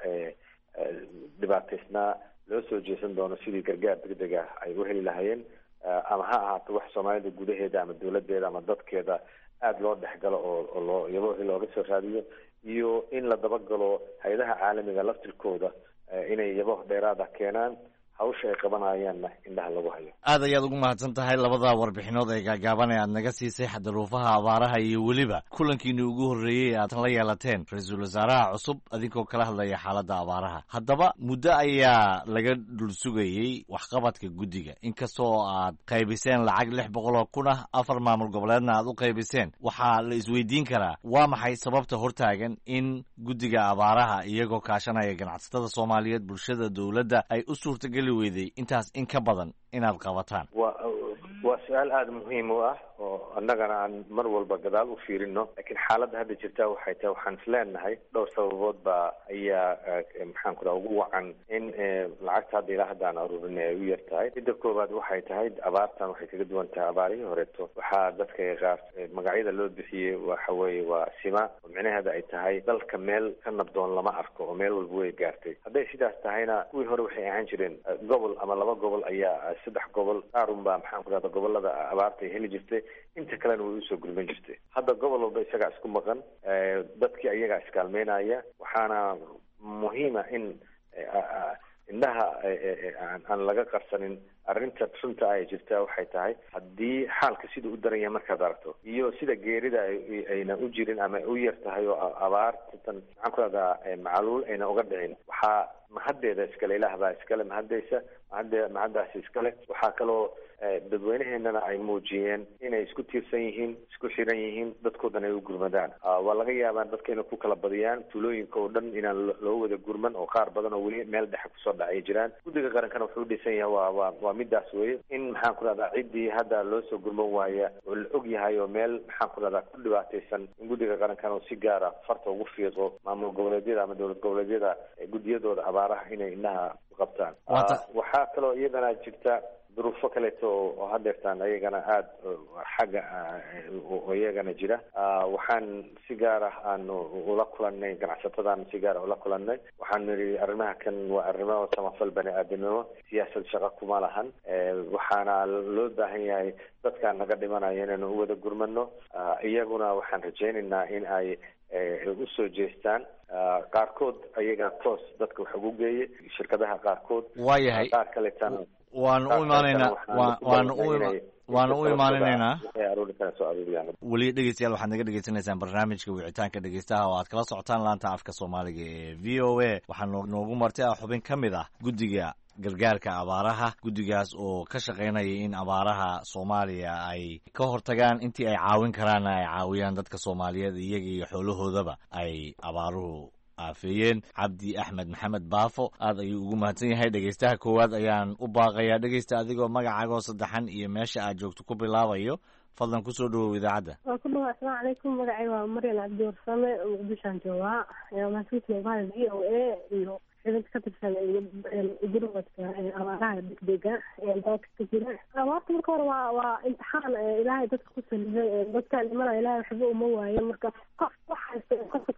dhibaataysnaa loo soo jeesan doono sidii gargaar degdeg ah ay u heli lahaayeen ama ha ahaato wax soomaalida gudaheeda ama dowladeeda ama dadkeeda aada loo dhexgalo oo looga soo raadiyo iyo in la dabagalo hay-adaha caalamiga laftirkooda inay yabo dheeraada keenaan hawsha ay qabanayaanna indhaha lagu hayo. aad ayaad ugu mahadsan tahay labada warbixinood ee gaagaaban ee aad naga siisay xadaruufaha abaaraha iyo weliba kulankiini ugu horreeyey aad la yeelateen ra-iisul wasaaraha cusub adinkoo kala hadlaya xaaladda abaaraha. haddaba muddo ayaa laga dhul sugayey waxqabadka guddiga, inkastoo aad qaybiseen lacag 600 kun ah 4 maamul goboleedna aad u qaybiseen. waxaa la isweydiin karaa waa maxay sababta hortaagan in guddiga abaaraha iyagoo kaashanaya ganacsatada Soomaaliyeed, bulshada, dowladda ay u suurtageli weyday intaas in ka badan inaad qabataan? waa su-aal aada muhiim u ah oo annagana aan mar walba gadaal u fiirino. laakiin xaaladda hadda jirta waxay tahay waxaan isleenahay dhowr sababood baa ayaa maxaan ku dhaha ugu wacan in lacagta hadda ilaa hadda aan aruurinay ay u yar tahay. midda koowaad waxay tahay abaartan waxay kaga duwan tahay abaarihii horeeto. waxaa dadka qaar magacyada loo bixiyey waxa weeye waa sima oo micnaheeda ay tahay dalka meel ka nabdoon lama arko oo meel walba way gaartay. hadday sidaas tahayna kuwii hore waxay ahaan jireen gobol ama 2 gobol ayaa 3 gobol qaarun baa maxaan ku dhahda gobolada abaarta ay heli jirtay, inta kalena way usoo gurman jirtay. hadda gobol walba isagaa isku maqan, dadkii ayagaa iskaalmeynaya. waxaana muhiima in indhaha aan laga qarsanin arrinta runta ay jirtaa. waxay tahay haddii xaalka siduu u daran yahay markaad aragto iyo sida geerida ayna u jirin ama u yar tahay oo abaartan maxaan ku dhahdaa macaluul ayna uga dhicin, waxaa mahaddeeda iskale, ilaah baa iskale mahadaysa, mahaddaasi iskale. waxaa kaloo dadweynaheenana ay muujiyeen inay isku tiirsan yihiin, isku xiran yihiin, dadkoodan ay u gurmadaan. waa laga yaabaa dadka inay ku kala badiyaan tuulooyinka oo dhan inaan loo wada gurman oo qaar badan oo weli meel dhexe kusoo dhacay jiraan. guddiga qarankana wuxuu dhisan yahay waa midaas weye in maxaan ku dhahdaa ciddii hadda loo soo gurman waaya oo la og yahay oo meel maxaan ku dhahdaa ku dhibaataysan in guddiga qarankana uu si gaara farta ugu fiiqo maamul goboleedyada ama dowlad goboleedyada guddiyadooda abaaraha inay indhaha ku qabtaan. waxaa kaloo iyadana jirta duruufo kaleeto oo hadeertaan ayagana aada xagga iyagana jira. waxaan si gaar ah aan ula kulanay ganacsatadaan si gaar ah ula kulanay. waxaan nidhi arrimaha kan waa arrimo samafal bani aadamnimo, siyaasad shaqo kuma lahan. waxaana loo baahan yahay dadkaan naga dhimanaya inaynu u wada gurmano. iyaguna waxaan rajaynaynaa in ay usoo jeestaan. qaarkood ayaga toos dadka wax ugu geeyay shirkadaha qaarkood. waayahay qaar kaleetana waanu u imaanaynaa waanu u imaanaynaa. weli dhegeystayaal waxaad naga dhegeysanaysaan barnaamijka wicitaanka dhegeystaha oo aad kala socotaan laanta afka soomaaliga ee v o a. waxaa noogu martay xubin ka mid ah guddiga gargaarka abaaraha, guddigaas oo ka shaqaynaya in abaaraha Soomaaliya ay ka hortagaan intii ay caawin karaana ay caawiyaan dadka Soomaaliyeed iyaga iyo xoolahoodaba ay abaaruhu aafeeyeen. Cabdi Axmed Maxamed Baafo aad ayuu ugu mahadsan yahay. dhegeystaha koowaad ayaan u baaqayaa. dhegeysta adigoo magacaagoo saddexan iyo meesha aad joogto ku bilaabayo, fadlan kusoo dhawow idaacadda. waa ku dhawaad. asalaamu calaykum. magacay waa Maryan Cabdi Warsame, Muqdishoan joogaa. mahadsantihiin bahal v o a iyo xidid ka tirsan gurmadka abaaraha degdega dalka ka jira. abaarta marka hore waa imtixaan ilaahay dadka ku saliday. dadkaan dhimana ilaahay waxba uma waayo. marka qof wax haysta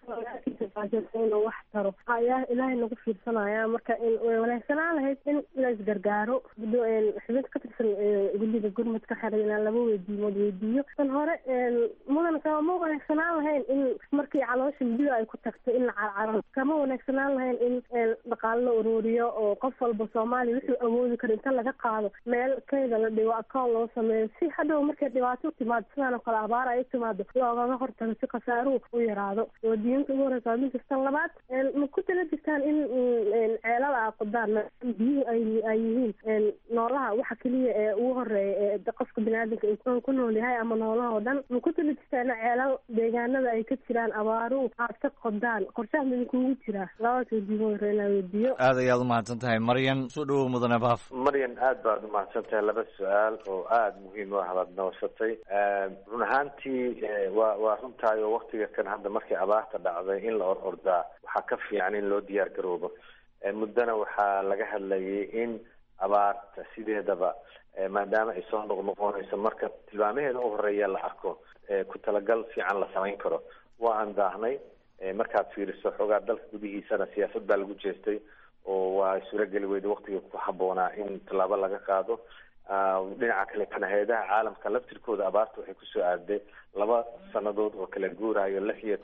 inuu wax taro ayaa ilaahay nagu fiirsanaya. marka way wanaagsanaan lahayd in la isgargaaro. xidid ka tirsan halkan guddiga gurmad ka xiray inaan laba weydiiyo tan hore mudan kama wanaagsanaan lahayn in markii caloosha midida ay ku tagto in la carcaro kama wanaagsanaan lahayn in dhaqaale la ururiyo oo qof walba Soomaali wuxuu awoodi karo inta laga qaado meel kayda la dhigo account loo sameeyo si hadhow markay dhibaato timaado sidaan oo kale abaar ay timaado loogaga hortago si khasaaruhu u yaraado wadiinka ugu horeysa mid kasta labaad ma ku tala jirtaan in ceelada aqdaan biyo ay yihiin noolaha waxa kaliya ee ugu horeeya ee qofka bini'aadamka uu ku nool yahay ama noolaha oo dhan ma ku tala jirtaan ceelal deegaanada ay ka jiraan abaaruhu aad ka qodaan qorshaha midkuugu jira labadaas weydiiyo aad ayaad umahadsan tahay Maryan soo dhawow mudane baaf Maryan aad baad umahadsan tahay laba su-aal oo aad muhiim u ah baad nooshatay run ahaantii waa runtahay oo waqtiga kan hadda markii abaarta dhacday in la ordaa waxaa ka fiican in loo diyaar garoobo muddana waxaa laga hadlayay in abaarta sideedaba maadaama ay soo noqnoqonayso marka tilmaamaheeda u horeeya la arko ku talagal fiican la samayn karo waa aan daahnay markaad fiiriso xoogaa dalka gudihiisana siyaasad baa lagu jeestay oo waa suurageli weyda waqtiga ku habboonaa in tallaabo laga qaado dhinaca kale kana hay-adaha caalamka laftirkooda abaarta waxay kusoo aaday 2 sanadood oo kala guurayo 16 iyo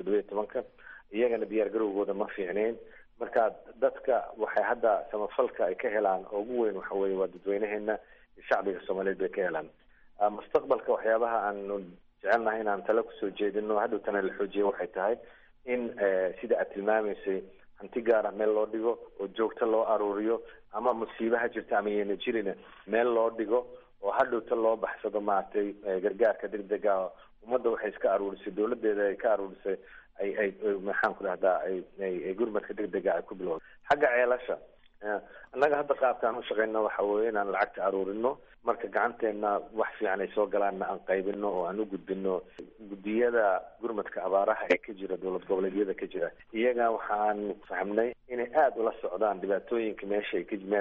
17 iyagana diyaar garowgooda ma fiicneyn marka dadka waxay hadda samafalka ay ka helaan oo ugu weyn waxa weeye waa dadweynaheena shacbiga Soomaaliyeed bay ka helaan mustaqbalka waxyaabaha aan jecelnahay inaan talo kusoo jeedino hadhow tana la xoojiyo waxay tahay in sida aad tilmaamaysay hanti gaara meel loo dhigo oo joogto loo aruuriyo ama musiibaha jirta ama yeena jirina meel loo dhigo oo hadhowta loo baxsado maaragtay gargaarka degdega ummadda waxay iska aruurisay dowladeeda ay ka aruurisay ay maxaan ku dhahdaa ay gurmadka degdega ay ku bilowdo xagga ceelasha annaga hadda qaabkaan u shaqeyno waxa weeye inaan lacagta aruurino marka gacanteena wax fiican ay soo galaanna aan qaybino oo aan u gudbino guddiyada gurmadka abaaraha ee ka jira dowlad goboleedyada ka jira iyaga waxaan fahmnay inay aada ula socdaan dhibaatooyinka meesha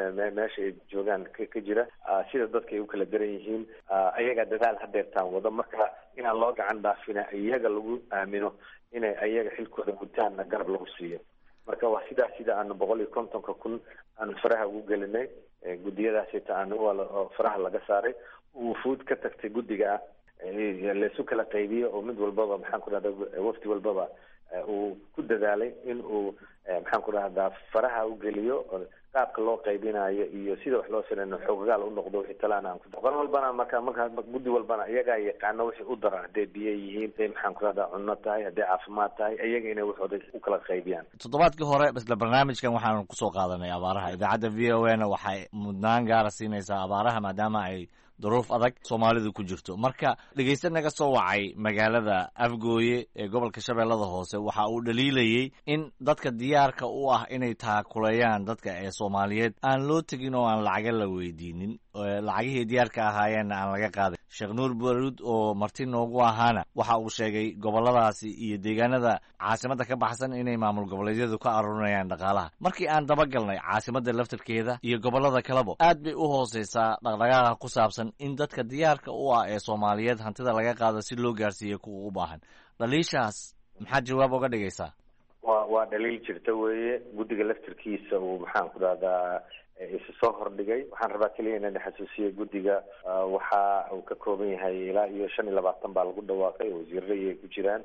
ay joogaan ka jira sida dadka ay u kala daran yihiin ayaga dadaal hadeertaan wado marka inaan loo gacan dhaafina iyaga lagu aamino inay ayaga xilkooda gutaanna garab lagu siiyo marka waa sida aanu 150,000 aan faraha ugu gelinay guddiyadaasita aan faraha laga saaray wufuud ka tagtay guddiga leesu kala qaybiyo oo mid walbaba maxaan ku dhahdaa wafdi walbaba uu ku dadaalay in uu maxaan ku dhahdaa faraha u geliyo qaabka loo qaybinayo iyo sida wax loo sameeyo xoggaal u noqdo wixii talaan aan ku qoran walbana marka guddi walbana iyaga yaqaano wixii u daran hadday biyo yihiin hadday maxaan ku dhahdaa cunno tahay hadday caafimaad tahay iyaga inay waxooda u kala qaybiyaan toddobaadkii hore isla barnaamijkan waxaanu kusoo qaadanay abaaraha idaacadda VOA-na waxay mudnaan gaara siinaysaa abaaraha maadaama ay duruuf adag Soomaalidu ku jirto marka dhageysta naga soo wacay magaalada Afgooye ee gobolka Shabeellada Hoose waxa uu dhaliilayay in dadka diyaarka u ah inay taakulayaan dadka ee Soomaaliyeed aan loo tagin oo aan lacag la weydiinin lacagihii diyaarka ahaayeen aan laga qaaday Sheekh Nuur Baruud oo marti noogu ahaana waxa uu sheegay goboladaasi iyo deegaanada caasimada ka baxsan inay maamul goboleedyadu ka aruurinayaan dhaqaalaha markii aan dabagalnay caasimada laftirkeeda iyo gobolada kaleba aad bay u hooseysaa dhaqdhaqaaqa ku saabsan in dadka diyaarka u ah ee Soomaaliyeed hantida laga qaado si loo gaarsiiyo kuwa u baahan dhaliishaas maxaa jawaab uga dhigaysaa waa dhaliil jirta weeye guddiga laftirkiisa uu maxaan ku dhahdaa isu soo hordhigay waxaan rabaa keliya inaan xasuusiyo guddiga waxa uu ka kooban yahay ilaa iyo 25 baa lagu dhawaaqay wasiirada ay ku jiraan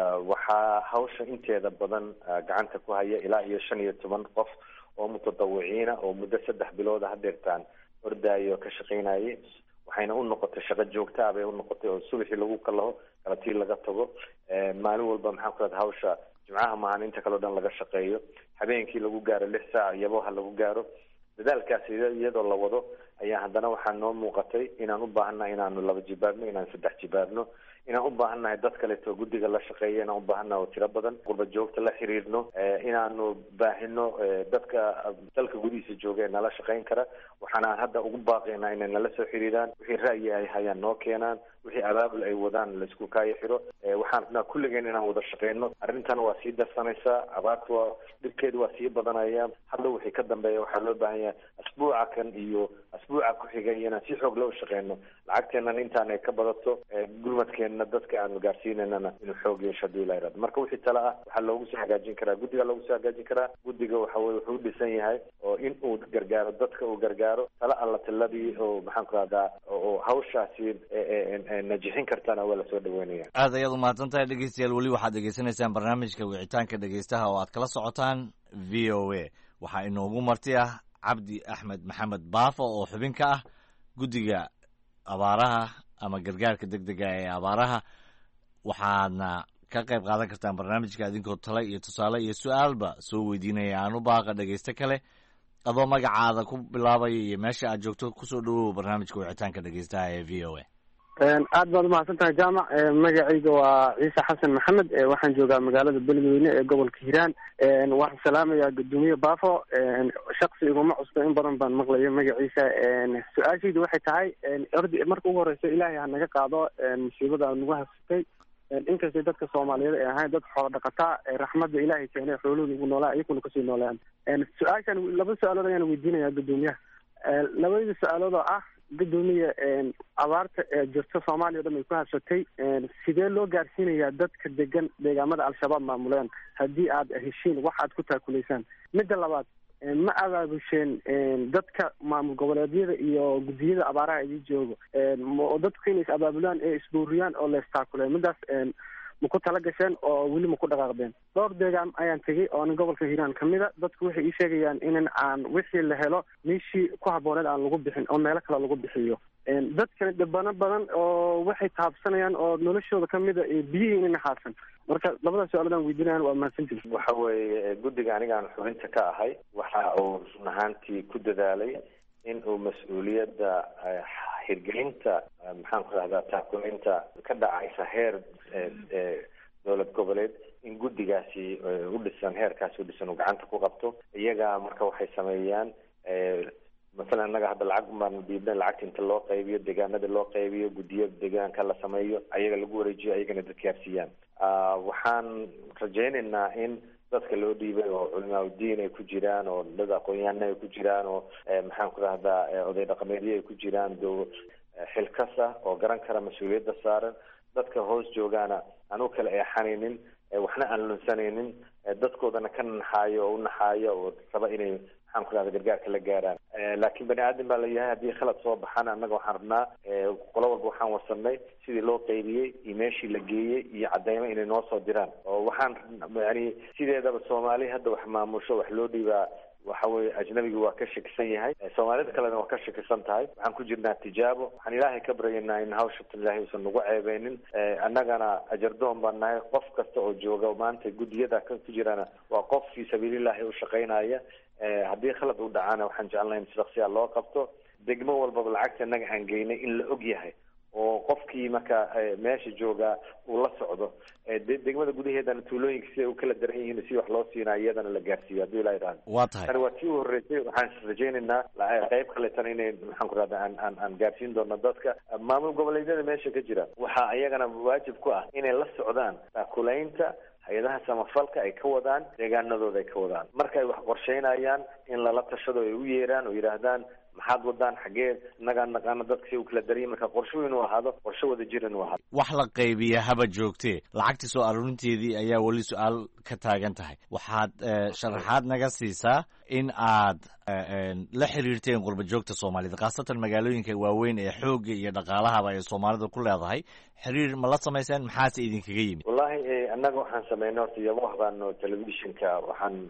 waxaa hawsha inteeda badan gacanta ku haya ilaa iyo 15 qof oo mutadawiciina oo muddo 3 bilood hadeertaan ordaayo ka shaqeynayay waxayna u noqotay shaqo joogto ah bay u noqotay oo subaxii lagu kalaho kalatii laga tago maalin walba maxaan ku dhahdaa hawsha jimcaha maahan inta kale oo dhan laga shaqeeyo habeenkii lagu gaaro 6 saac iyaboha lagu gaaro dadaalkaas iyadoo la wado ayaa haddana waxaa noo muuqatay inaan u baahannahay inaanu 2 jibaarno inaan 3 jibaarno inaan u baahannahay dad kaleeto guddiga la shaqeeya inaan u baahannahay oo tiro badan qurba joogta la xiriirno inaanu baahino dadka dalka gudihiisa jooga ee nala shaqeyn kara waxaana hadda ugu baaqaynaa inay nala soo xiriiraan wixii ra'yi ay hayaan noo keenaan wixii abaabul ay wadaan la isku kaayo xiro waxaan rabnaa kulligeen inaan wada shaqeyno arrintana waa sii darsanaysaa abaartu waa dhibkeedu waa sii badanaya hadda wixii ka dambeeya waxaa loo baahan yahay asbuuca kan iyo asbuuca ku xiga iyo inaan si xoog loo shaqeyno lacagteenana intaan ay ka badato gurmadkeenna dadka aanu gaarsiinaynana inuu xoog yeesho hadii la yidhahdo marka wixii tala ah waxaa loogu soo hagaajin karaa guddiga loogu soo hagaajin karaa guddiga waxa weye wuxuu u dhisan yahay oo in uu gargaaro dadka uu gargaaro tala alla taladii oo maxaan ku rahdaa oo hawshaasi najixin kartana waa lasoo dhaweynaya. aad ayaad umahadsan tahay dhegeystayaal weli waxaad dhegeysanaysaan barnaamijka wicitaanka dhegeystaha oo aad kala socotaan v o a waxaa inoogu marti ah cabdi axmed maxamed baafo oo xubin ka ah guddiga abaaraha ama gargaarka degdega ee abaaraha waxaadna ka qayb qaadan kartaan barnaamijka adinkoo tale iyo tusaale iyo su-aalba soo weydiinaya aan u baaqa dhegeysto kale adoo magacaada ku bilaabaya iyo meesha aad joogto kusoo dhawow barnaamijka wicitaanka dhegeystaha ee v o a. aad baad umahadsan tahay jaamac. magacayga waa ciise xasan maxamed waxaan joogaa magaalada beledweyne ee gobolka hiiraan. waxaan salaamayaa gudoomiye baafo shaksi iguma cusbo in badan baan maqlayo magaciisa. su-aashaydu waxay tahay marka ugu horeysa ilaahay ha naga qaado musiibada nagu hasatay inkastay dadka soomaaliyeed ay ahayn dad xoolo dhaqataa raxmadda ilaahay keenay xoolahooda ugu noolaa iyakuna kasii noolean. su-aashan laba su-aalood ayaan weydiinayaa gudoomiyaha. labadii su-aalood oo ah gudoomiye abaarta ee jirta soomaaliya o dhan ay ku habsatay sidee loo gaarsiinayaa dadka degan deegaamada al-shabaab maamuleen haddii aad heshiin wax aad ku taakulaysaan. midda labaad ma abaabusheen dadka maamul goboleedyada iyo guddiyada abaaraha idii joogo oo dadku inay is abaabulaan ee isbuuriyaan oo leestaakuleen midaas ma ku tala gasheen oo weli ma ku dhaqaaqdeen? dhowr deegaan ayaan tegey oona gobolka hiiraan kamida dadku waxay ii sheegayaan in aan wixii la helo meeshii ku habbooneed aan lagu bixin oo meelo kale lagu bixiyo. dadkani dhibano badan oo waxay taabsanayaan oo noloshooda kamida biyihii inay naxaasan. marka labada su-aaloodaan weydiinayaan waa mahadsantihi. waxa weeye guddiga anigaan xubinta ka ahay waxa uu run ahaantii ku dadaalay in uu mas-uuliyadda hirgelinta maxaan ku rahdaa taakulaynta ka dhacaysa heer dowlad goboleed in guddigaasi u dhisan heerkaasi u dhisan uu gacanta ku qabto. iyaga marka waxay sameeyaan masalan annaga hadda lacag baan diidnay lacagta inta loo qaybiyo deegaanada loo qaybiyo guddiyo deegaanka la sameeyo ayaga lagu wareejiyo ayagana dadka gaarsiiyaan. waxaan rajaynaynaa in dadka loo dhiibay oo culimaa udiin ay ku jiraan oo dad aqoon-yahana ay ku jiraan oo maxaan ku rahdaa oday dhaqameedyo ay ku jiraan xilkas ah oo garan kara mas-uuliyadda saaran dadka hoos joogaana aan u kala eexanaynin waxna aan lunsanaynin dadkoodana ka naxaayo oo u naxaayo oo raba inay maxaan ku rahda gargaarka la gaaraan. laakiin bani aadam baa layahay haddii khalad soo baxana annaga waxaan rabnaa qolo walba waxaan warsanay sidii loo qaybiyey iyo meeshii la geeyey iyo cadeymo inay noo soo diraan oo waxaan yani sideedaba soomaali hadda wax maamusho wax loo dhiibaa waxa weye ajnabiga waa ka shakisan yahay soomaalida kalena waa ka shakisan tahay. waxaan ku jirnaa tijaabo waxaan ilaahay ka baryaynaa in hawshatan ilaahay uusan nagu ceebeynin. annagana ajardoon baan nahay qof kasta oo jooga maanta guddiyada ku jirana waa qof fii sabiilillahi u shaqaynaya. haddii khalad u dhacaana waxaan jecelnahay in shaksiyaa loo qabto. degmo walbaba lacagta innaga aan geynay in la og yahay oo qofkii marka meesha joogaa uu la socdo. degmada gudaheedana tuulooyinka si ay u kala daran yihiin si wax loo siinaa iyadana la gaarsiiyo haddii la yidhahdo. waa tahay tani waa tii u horreysay waxaan rajaynaynaa qayb kaletana inay maxaan ku rahda aan gaarsiin doono dadka maamul goboleedyada meesha ka jira. waxaa iyagana waajib ku ah inay la socdaan taakulaynta hay-adaha samafalka ay ka wadaan deegaanadooda ay ka wadaan. marka ay wax qorsheynayaan in lala tashado ay u yeeraan oo yidhaahdaan maxaad wadaan xaggee innagaan naqaano dadka si u kala dariyay marka qorsho inuu ahaado qorsho wada jir inuu ahaado. wax la qaybiya haba joogtee lacagtii soo aruurinteedii ayaa weli su-aal ka taagan tahay. waxaad sharaxaad naga siisaa in aad la xiriirteen qurba joogta soomaalida khaasatan magaalooyinka waaweyn ee xoogga iyo dhaqaalahaba ay soomaalida ku leedahay xiriir ma la samayseen maxaase idinkaga yimid? wallahi annaga waxaan sameynay horta iyaba waxbaano telefishinka waxaan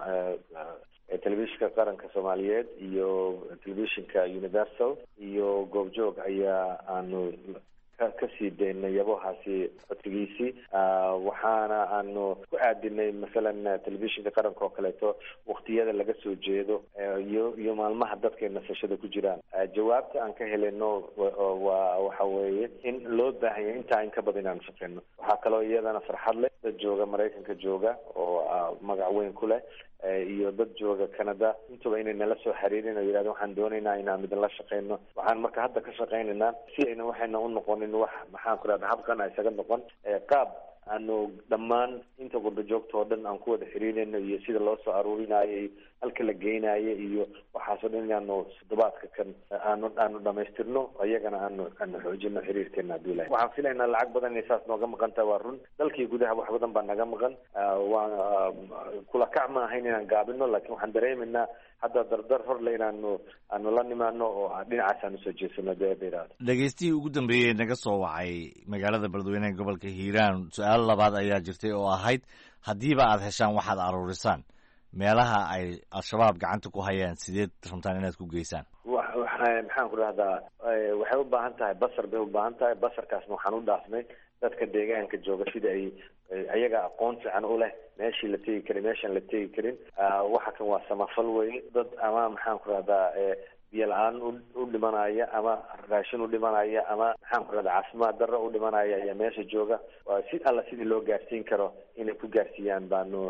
telefishinka qaranka soomaaliyeed iyo telefishinka universal iyo goobjoog ayaa aanu kasii daynay yabohaasi codsigiisii. waxaana aanu ku aadinay masalan telefishinka qaranka oo kaleeto waktiyada laga soo jeedo iyo maalmaha dadka ay nasashada ku jiraan. jawaabta aan ka helino waa waxa weeye in loo baahanya intaa in ka badan inaanu shaqeyno. waxaa kaloo iyadana farxad leh dad jooga maraykanka jooga oo magac weyn ku leh iyo dad jooga Canada intuba inay nala soo xiriirin oo yiraahdeen waxaan doonaynaa inaan midna la shaqeyno. waxaan marka hadda ka shaqeynaynaa si ayna waxayna u noqonin wax maxaan ku raadnaa habkan ay isaga noqon qaab aanu dhammaan inta qurba joogta oo dhan aan ku wada xiriirino iyo sida loo soo aruurinayo halka la geynayo iyo waxaasoo dhan inaanu toddobaadka kan aanu dhamaystirno iyagana aanu xoojino xiriirkeena haddii ilahay waxaan filaynaa lacag badan inay saas nooga maqan tahay waa run dalkii gudaha wax badan baa naga maqan waan kula kac ma ahayn inaan gaabino laakiin waxaan dareemaynaa hadda dardar horle aanu la nimaano oo dhinacaas aanu soo jeesano deeiraado dhegeystihii ugu dambeeyey naga soo wacay magaalada beledweyne gobolka hiiraan su-aal labaad ayaa jirtay oo ahayd haddiiba aad heshaan waxaad aruurisaan meelaha ay al-shabaab gacanta ku hayaan sideed rabtaan inaad ku geysaan maxaan ku dhahdaa waxay u baahan tahay basar bay u baahan tahay basarkaasna waxaan u dhaafnay dadka deegaanka jooga sida ay ayaga aqoon fiican u leh meeshii la tegi karin meeshaan la tegi karin waxa kan waa samafal weye dad ama maxaan ku dhahdaa biyo la-aan u dhimanaya ama raashin u dhimanaya ama maxaan ku dhahdaa caafimaad darro u dhimanaya ayaa meesha jooga si alla sidii loo gaarsiin karo inay ku gaarsiiyaan baanu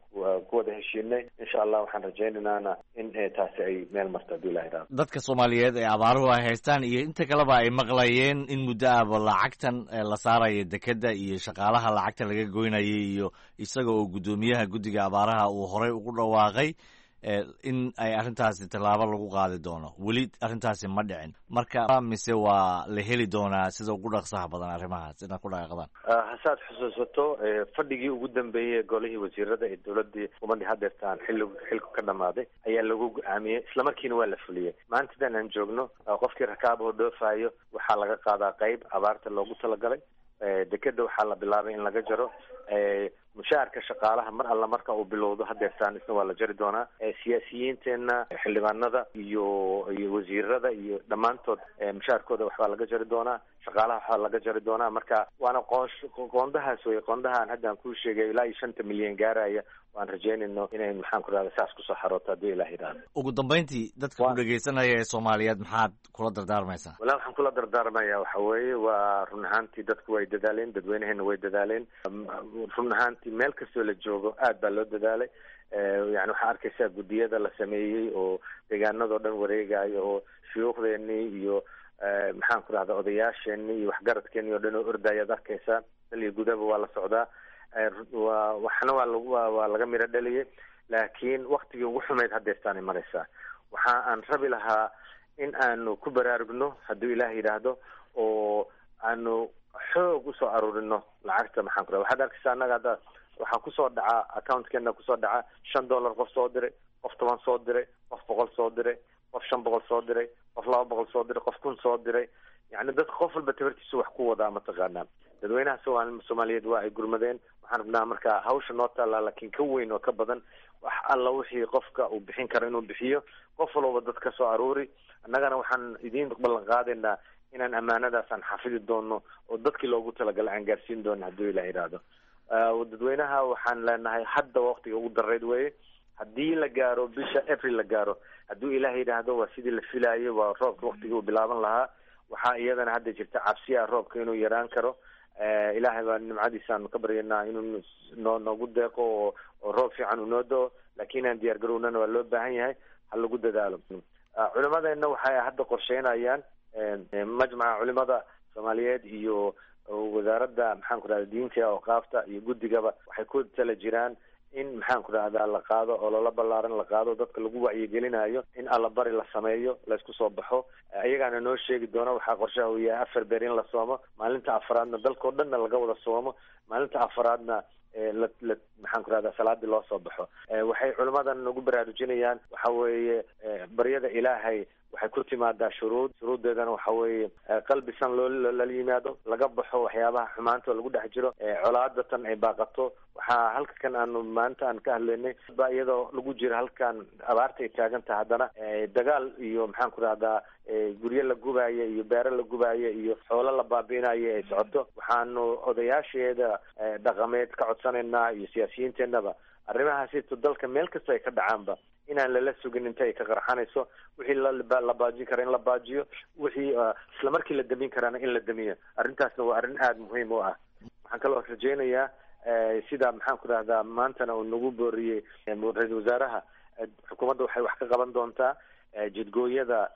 ku wada heshiinay insha allah waxaan rajaynaynana in taasi ay meel marto haddii ilaha iraado dadka soomaaliyeed ee abaaruhu ay haystaan iyo inta kaleba ay maqlayeen in muddo ahba lacagtan la saaraya dekeda iyo shaqaalaha lacagta laga goynayay iyo isaga oo guddoomiyaha guddiga abaaraha uu horey ugu dhawaaqay in ay arrintaasi tallaabo lagu qaadi doono weli arrintaasi ma dhicin marka mise waa la heli doonaa sida ugu dhaqsaha badan arrimahaas inaad ku dhaqaaqdaan hasaad xusuusato fadhigii ugu dambeeyey golihii wasiirada ee dowladii ummadii hadeertaan xilku ka dhamaaday ayaa lagu go-aamiyey islamarkiina waa la fuliyey maantadan aan joogno qofkii rakaaboo dhoofayo waxaa laga qaadaa qeyb abaarta loogu talagalay dekeda waxaa la bilaabay in laga jaro mushaharka shaqaalaha mar alla marka uu bilowdo hadeertaan isna waa la jari doonaa siyaasiyiinteena xildhibaanada iyo wasiirada iyo dhammaantood mushaharkooda waxbaa laga jari doonaa shaqaalaha waxbaa laga jari doonaa marka waana qoondahaas wey qoondahaan hadda aan kuu sheegay ilaa iyo 5 milyan gaaraya waan rajaynayno inay maxaan ku dhahda saas kusoo xarooto haddii ilaah yidhaahdo ugu dambeyntii dadka ku dhegeysanaya ee soomaaliyeed maxaad kula dardaarmaysaa walaa waxaan kula dardaarmaya waxa weeye waa run ahaantii dadku way dadaaleen dadweynaheena way dadaaleen run ahaantii meel kastoo la joogo aad baa loo dadaalay yani waxaa arkaysaa guddiyada la sameeyey oo deegaanadoo dhan wareegayo oo shuyuukhdeenii iyo maxaan ku dhahda odayaasheenii iyo waxgaradkeenii oo dhan oo ordayaad arkaysaa dal iyo gudaba waa la socdaa waxna waa laga miro dhaliyay laakiin waktigii ugu xumayd hadeertaanay maraysaa waxa aan rabi lahaa in aanu ku baraarugno hadduu ilaah yidhaahdo oo aanu xoog usoo aruurino lacagta maxaan ku dhaha waxaad arkaysaa annaga hadda waxaa kusoo dhaca accountkeena kusoo dhaca $5 qof soo diray qof 10 soo diray qof 100 soo diray qof 500 soo diray qof 200 soo diray qof 1000 soo diray yani dadka qof walba tabartiisa wax ku wadaa mataqaanaa dadweynaha soomaaliyeed waa ay gurmadeen waxaan rabnaa marka hawsha noo taallaa laakiin ka weyn oo ka badan wax alla wixii qofka uu bixin karo inuu bixiyo qof walba dad ka soo aruuri annagana waxaan idiin ballan qaadaynaa inaan ammaanadaas aan xafidi doono oo dadkii loogu talagalay aan gaarsiin doono hadduu ilaah yidhaahdo dadweynaha waxaan leenahay hadda waqtiga ugu darayd weye haddii la gaaro bisha April la gaaro hadduu ilaah yidhaahdo waa sidii la filaayay waa roobka waqtigii uu bilaaban lahaa waxaa iyadana hadda jirta cabsi ah roobka inuu yaraan karo ilaahay baa nimcadiisa aanu ka baryanaa inuu noogu deeqo oo roob fiican unoo do-o laakiin aan diyaar garownana waa loo baahan yahay ha lagu dadaalo culimadeena waxay hadda qorsheynayaan majmaca culimada soomaaliyeed iyo wasaaradda maxaan ku dhahda diinta awqaafta iyo guddigaba waxay ku tala jiraan in maxaan ku dhahdaa la qaado oo loola ballaaran la qaado dadka lagu wacyigelinayo in allabari la sameeyo laysku soo baxo iyagaana noo sheegi doono waxaa qorshaha uu yahay 4 beer in la soomo maalinta afraadna dalkao dhanna laga wada soomo maalinta afraadna maxaan ku dhahdaa salaadii loo soo baxo waxay culimadan nagu baraarujinayaan waxa weeye baryada ilaahay waxay ku timaadaa shuruuddeedana waxa weeye qalbisan lala yimaado laga baxo waxyaabaha xumaanta oo lagu dhex jiro colaadatan ay baaqato waxaa halka kan aanu maanta aan ka hadlaynay ba iyadoo lagu jiro halkan abaarta ay taagan tahay haddana dagaal iyo maxaan ku dhahdaa guryo la gubaayo iyo beero la gubaayo iyo xoolo la baabi'inayo ay socoto waxaanu odayaasheeda dhaqameed ka codsanaynaa iyo siyaasiyiinteenaba arrimahaasito dalka meel kasta ay ka dhacaanba inaan lala sugin inta ay ka qarxanayso wixii la baajin kara in la baajiyo wixii isla markii la damin karaana in la damiyo arrintaasna waa arrin aada muhiim u ah waxaan kaloo rajaynayaa sida maxaan ku dhahdaa maantana uu nagu booriyey ra-iisul wasaaraha xukuumadda waxay wax ka qaban doontaa jidgooyada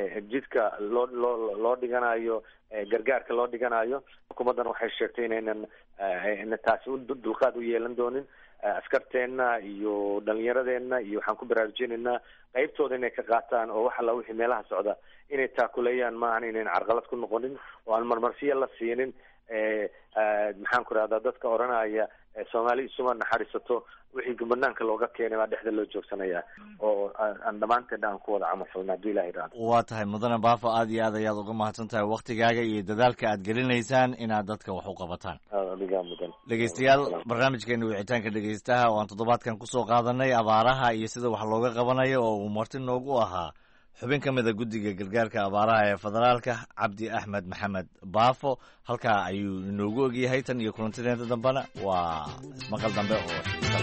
jidka loo dhiganayo gargaarka loo dhiganayo xukuumaddana waxay sheegtay inaynan taasi dulqaad u yeelan doonin askarteenna iyo dhalinyaradeenna iyo waxaan ku baraarujinaynaa qaybtooda inay ka qaataan oo wax alla wixii meelaha socda inay taakuleeyaan maahan inayn carqalad ku noqonin oo aan marmarsiya la siinin maxaan ku rahdaa dadka odhanaya soomaali isuma naxariisato wixii banaanka looga keenay baa dhexda loo joogsanaya oo aan dhammaanteedna aan ku wada camalfalna hadduu ilahay raado. waa tahay mudane baafo aad iyo aad ayaad uga mahadsan tahay waktigaaga iyo dadaalka aad gelinaysaan inaad dadka wax u qabataan. adigaa mudan. dhegeystayaal barnaamijkeena wicitaanka dhegeystaha oo aan toddobaadkan kusoo qaadanay abaaraha iyo sida wax looga qabanayo oo uu marti noogu ahaa xubin ka mida guddiga gargaarka abaaraha ee federaalka cabdi axmed maxamed baafo. halkaa ayuu inoogu ogyahay tan iyo kulantideenta dambena waa maqal dambe oo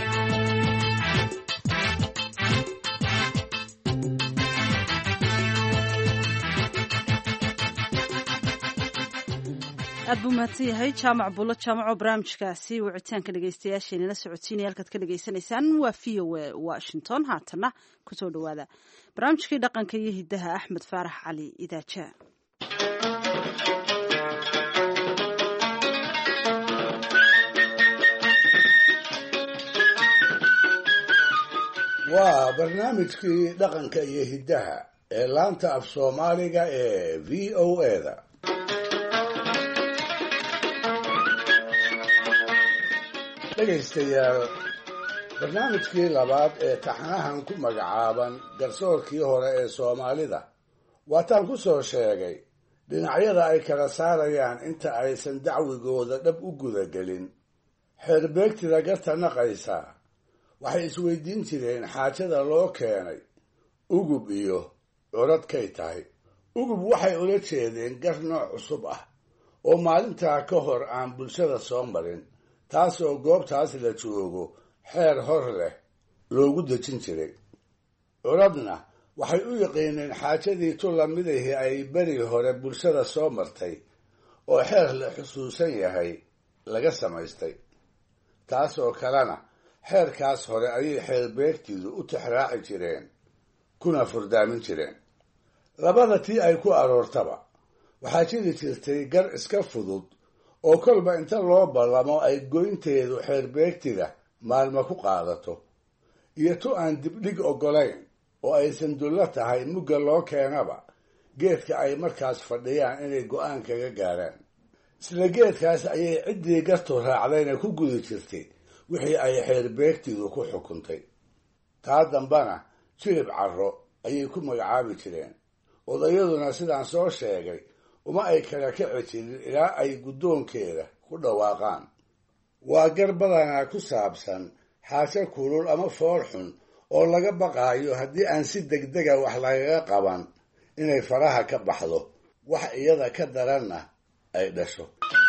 aad buu mahadsan yahay jaamac buulo jaamaco barnaamijkaasi wicitaanka dhegeystayaasheenala socodsiinaya halkaad ka dhegeysanaysaan waa v o a washington. haatana kusoo dhawaada barnaamijkii dhaqanka iyo hidaha axmed faarax cali idaaja. waa barnaamijkii dhaqanka iyo hidaha ee laanta af soomaaliga ee v o a-da. dhegaystayaal barnaamijkii labaad ee taxanahan ku magacaaban garsoorkii hore ee soomaalida waataan ku soo sheegay dhinacyada ay kala saarayaan inta aysan dacwigooda dhab u gudagelin. xeerbeegtida garta naqaysa waxay isweydiin jireen xaajada loo keenay ugub iyo curadkay tahay. ugub waxay ula jeedeen gar nooc cusub ah oo maalintaa ka hor aan bulshada soo marin, taasoo goobtaas la joogo xeer hor leh loogu dejin jiray. curadna waxay u yaqiineen xaajadii tu lamidahii ay beri hore bulshada soo martay oo xeer la xusuusan yahay laga samaystay. taasoo kalena xeerkaas hore ayay xeerbeegtidu u tixraaci jireen kuna furdaamin jireen. labada tii ay ku aroortaba waxaa jiri jirtay gar iska fudud oo kolba inta loo ballamo ay goynteedu xeerbeegtida maalmo ku qaadato, iyo tu aan dibdhig oggolayn oo aysan dullo tahay mugga loo keenaba geedka ay markaas fadhiyaan inay go'aan kaga gaaraan. isla geedkaas ayay ciddii gartu raacdayna ku gudi jirtay wixii ay xeerbeegtidu ku xukuntay. taa dambana jilib carro ayay ku magacaabi jireen. odayaduna sidaan soo sheegay uma ay kala kici jirin ilaa ay guddoonkeeda ku dhawaaqaan. waa gar badanaa ku saabsan xaajo kulul ama fool xun oo laga baqaayo haddii aan si degdega wax lagaga qaban inay faraha ka baxdo, wax iyada ka daranna ay dhasho.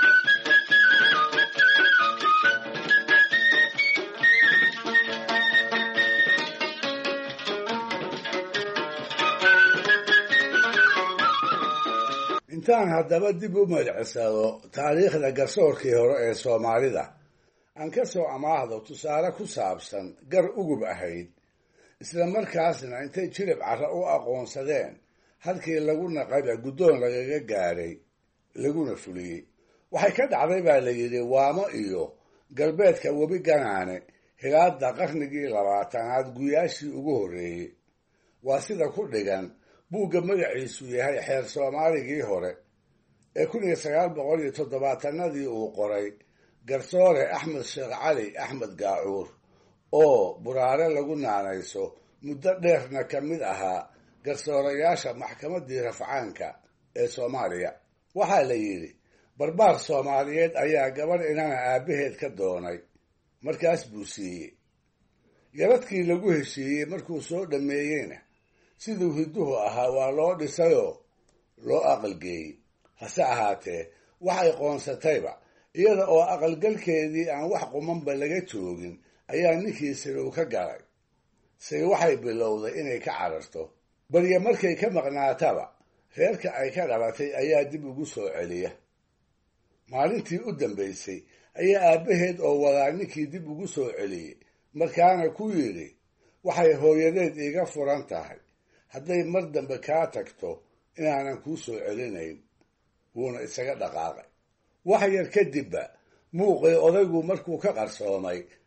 intaan haddaba dib u madcisado taariikhda garsoorkii hore ee soomaalida aan ka soo amaahdo tusaale ku saabsan gar ugub ahayd, isla markaasna intay jilib carra u aqoonsadeen halkii lagu naqayba guddoon lagaga gaaray laguna fuliyey. waxay ka dhacday baa la yidhi waamo iyo galbeedka webi ganaane hilaada qarnigii 20aad guyaashii ugu horreeyey. waa sida ku dhigan buugga magaciisu yahay xeer soomaaligii hore ee 1970 uu qoray garsoore axmed sheekh cali axmed gaacuur oo buraare lagu naanayso, muddo dheerna ka mid ahaa garsoorayaasha maxkamaddii rafcaanka ee Soomaaliya. waxaa la yidhi barbaar Soomaaliyeed ayaa gabadh inana aabbaheed ka doonay, markaas buu siiyey. yaradkii lagu heshiiyey markuu soo dhammeeyeyna siduu hidduhu ahaa waa loo dhisayoo loo aqalgeeyey. hase ahaatee waxay qoonsatayba iyada oo aqalgalkeedii aan wax qumanba laga joogin ayaa ninkii sirow ka galay. say waxay bilowday inay ka cararto. balye markay ka maqnaataba reerka ay ka dhalatay ayaa dib ugu soo celiya. maalintii u dambaysay ayaa aabbaheed oo wadaa ninkii dib ugu soo celiyey, markaana ku yidhi waxay hooyadeed iiga furan tahay hadday mar dambe kaa tagto inaanan kuu soo celinayn. wuuna isaga dhaqaaqay. wax yar kadibba muuqii odaygu markuu ka qarsoomay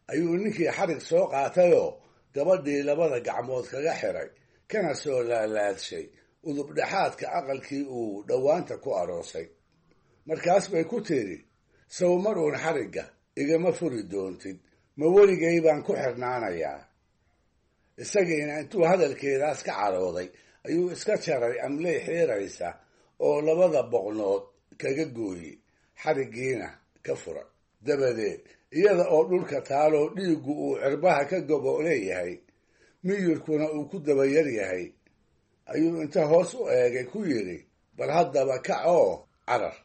ayuu ninkii xarig soo qaatayoo gabadhii labada gacmood kaga xiray kana soo laalaadshay udubdhexaadka aqalkii uu dhowaanta ku aroosay. markaas bay ku tidhi, saw mar uun xarigga igama furi doontid, ma weligay baan ku xirnaanayaa. isagiina intuu hadalkeedaas ka carooday ayuu iska jaray amley xiiraysa oo labada boqnood kaga gooyey, xariggiina ka furay. dabadeed iyada oo dhulka taaloo dhiiggu uu cirbaha ka gobo leeyahay, miyirkuna uu ku dabayar yahay, ayuu inta hoos u eegay ku yidhi, bal haddaba kac oo carar.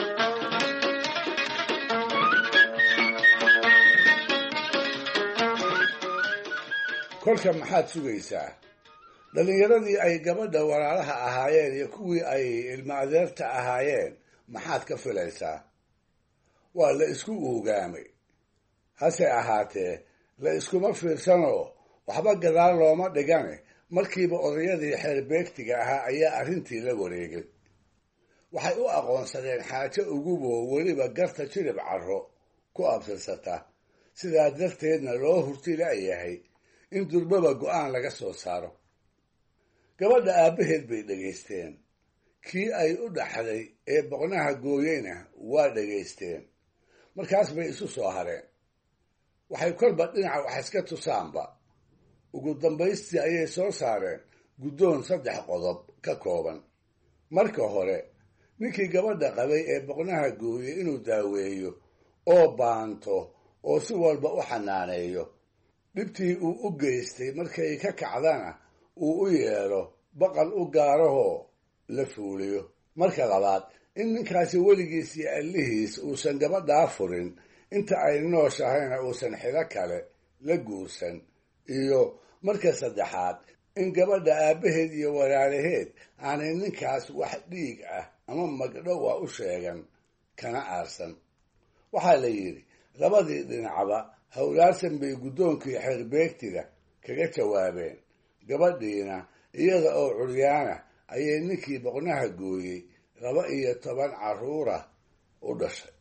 kolka maxaad sugaysaa? dhallinyaradii ay gabadha walaalaha ahaayeen iyo kuwii ay ilma adeerta ahaayeen maxaad ka filaysaa? waa la isku uugaamay. hase ahaatee la iskuma fiirsanoo waxba gadaal looma dhigane markiiba odayadii xeerbeegtiga ahaa ayaa arrintii la wareegay. waxay u aqoonsadeen xaajo uguboo weliba garta jirib carro ku abtirsata, sidaa darteedna loo hurti la'yahay in durbaba go'aan laga soo saaro. gabadha aabbaheed bay dhegaysteen, kii ay u dhaxday ee boqnaha gooyeyna waa dhegaysteen. markaas bay isu soo hareen. waxay kolba dhinaca wax iska tusaanba. ugu dambaystii ayay soo saareen guddoon 3 qodob ka kooban. marka hore, ninkii gabadha qabay ee boqnaha gooyey inuu daaweeyo oo baanto oo si walba u xanaaneeyo. dhibtii uu u geystay markay ka kacdana uu u yeelo baqal u gaarahoo la fuuliyo. marka labaad, in ninkaasi weligiis iyo allihiis uusan gabadhaa furin, inta ay nooshahayna uusan xilo kale la guursan. iyo marka saddexaad, in gabadha aabbaheed iyo walaalaheed aanay ninkaas wax dhiig ah ama magdhow ah u sheegan kana aarsan. waxaa la yidhi labadii dhinacba howlaarsan bay guddoonkii xeerbeegtiga kaga jawaabeen. gabadhiina iyada oo curyaana ayay ninkii boqnaha gooyey 12 carruura u dhashay.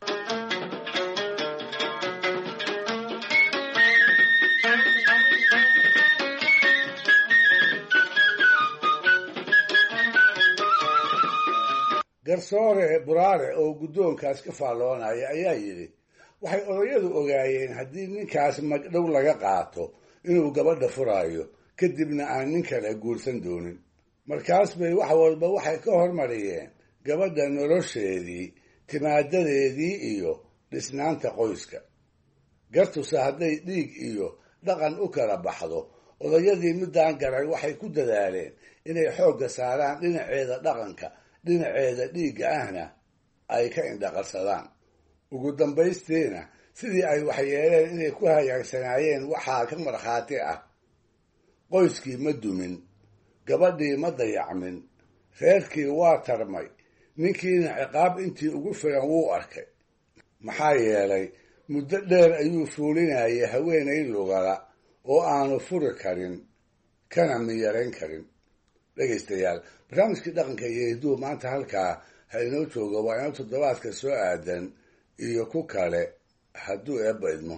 garsoore buraare oo guddoonkaas ka faalloonaya ayaa yidhi, waxay odayadu ogaayeen haddii ninkaas magdhow laga qaato inuu gabadha furaayo, kadibna aan nin kale guursan doonin. markaas bay wax walba waxay ka hormariyeen gabadha nolosheedii, timaadadeedii iyo dhisnaanta qoyska. gartuse hadday dhiig iyo dhaqan u kala baxdo, odayadii middaan garay waxay ku dadaaleen inay xoogga saaraan dhinaceeda dhaqanka, dhinaceeda dhiigga ahna ay ka indhaqarsadaan. ugu dambaystiina sidii ay waxyeeleen inay ku hagaagsanaayeen waxaa ka markhaati ah. qoyskii ma dumin, gabadhii ma dayacmin, reerkii waa tarmay, ninkiina ciqaab intii ugu filan wuu arkay. maxaa yeelay muddo dheer ayuu fuulinayay haweenay lugala oo aanu furi karin kana miyarayn karin. dhegaystayaal, barnaamijkii dhaqanka iyo hidduu maanta halkaa ha inoo joogo. waa inoo toddobaadka soo aadan iyo ku kale hadduu eebba idmo.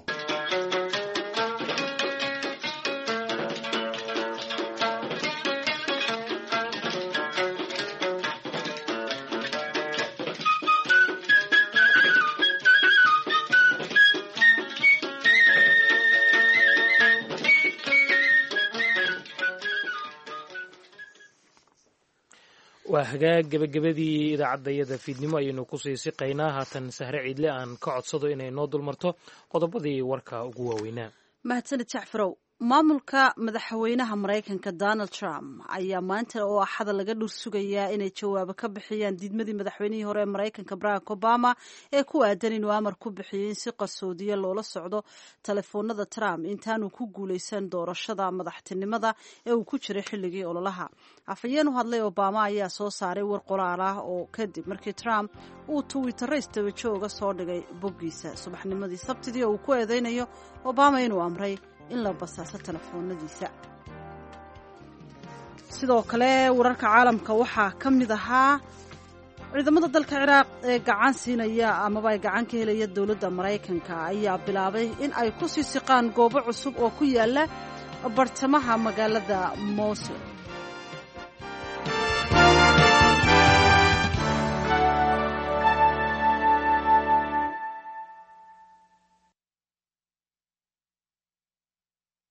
waa hagaag gebagabadii idaacaddayada fiidnimo ayaynu kusii siqaynaa. haatan sahre ciidle aan ka codsado inay noo dulmarto qodobadii warka ugu waaweynaa. mahadsanid jacfarow. maamulka madaxweynaha maraykanka Donald Trump ayaa maanta oo axada laga dhur sugayaa inay jawaabo ka bixiyaan diidmadii madaxweynihii hore ee maraykanka Barack Obama ee ku aadan inuu amar ku bixiyay in si qarsoodiya loola socdo telefoonada Trump intaanu ku guuleysan doorashada madaxtinimada ee uu ku jiray xilligii ololaha. afhayeen u hadlay Obama ayaa soo saaray war qoraal ah oo kadib markii Trump uu Twitter istaba soo dhigay boggiisa subaxnimadii Sabtidii oo uu ku eedeynayo Obama inuu amray in la basaaso telefoonadiisa. sidoo kale wararka caalamka waxaa ka mid ahaa ciidamada dalka ciraaq ee gacan siinaya amaba ay gacan ka helaya dowladda maraykanka ayaa bilaabay in ay ku sii siqaan goobo cusub oo ku yaala bartamaha magaalada Mosul.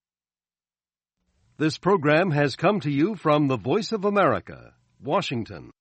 This program has come to you from the Voice of America, Washington.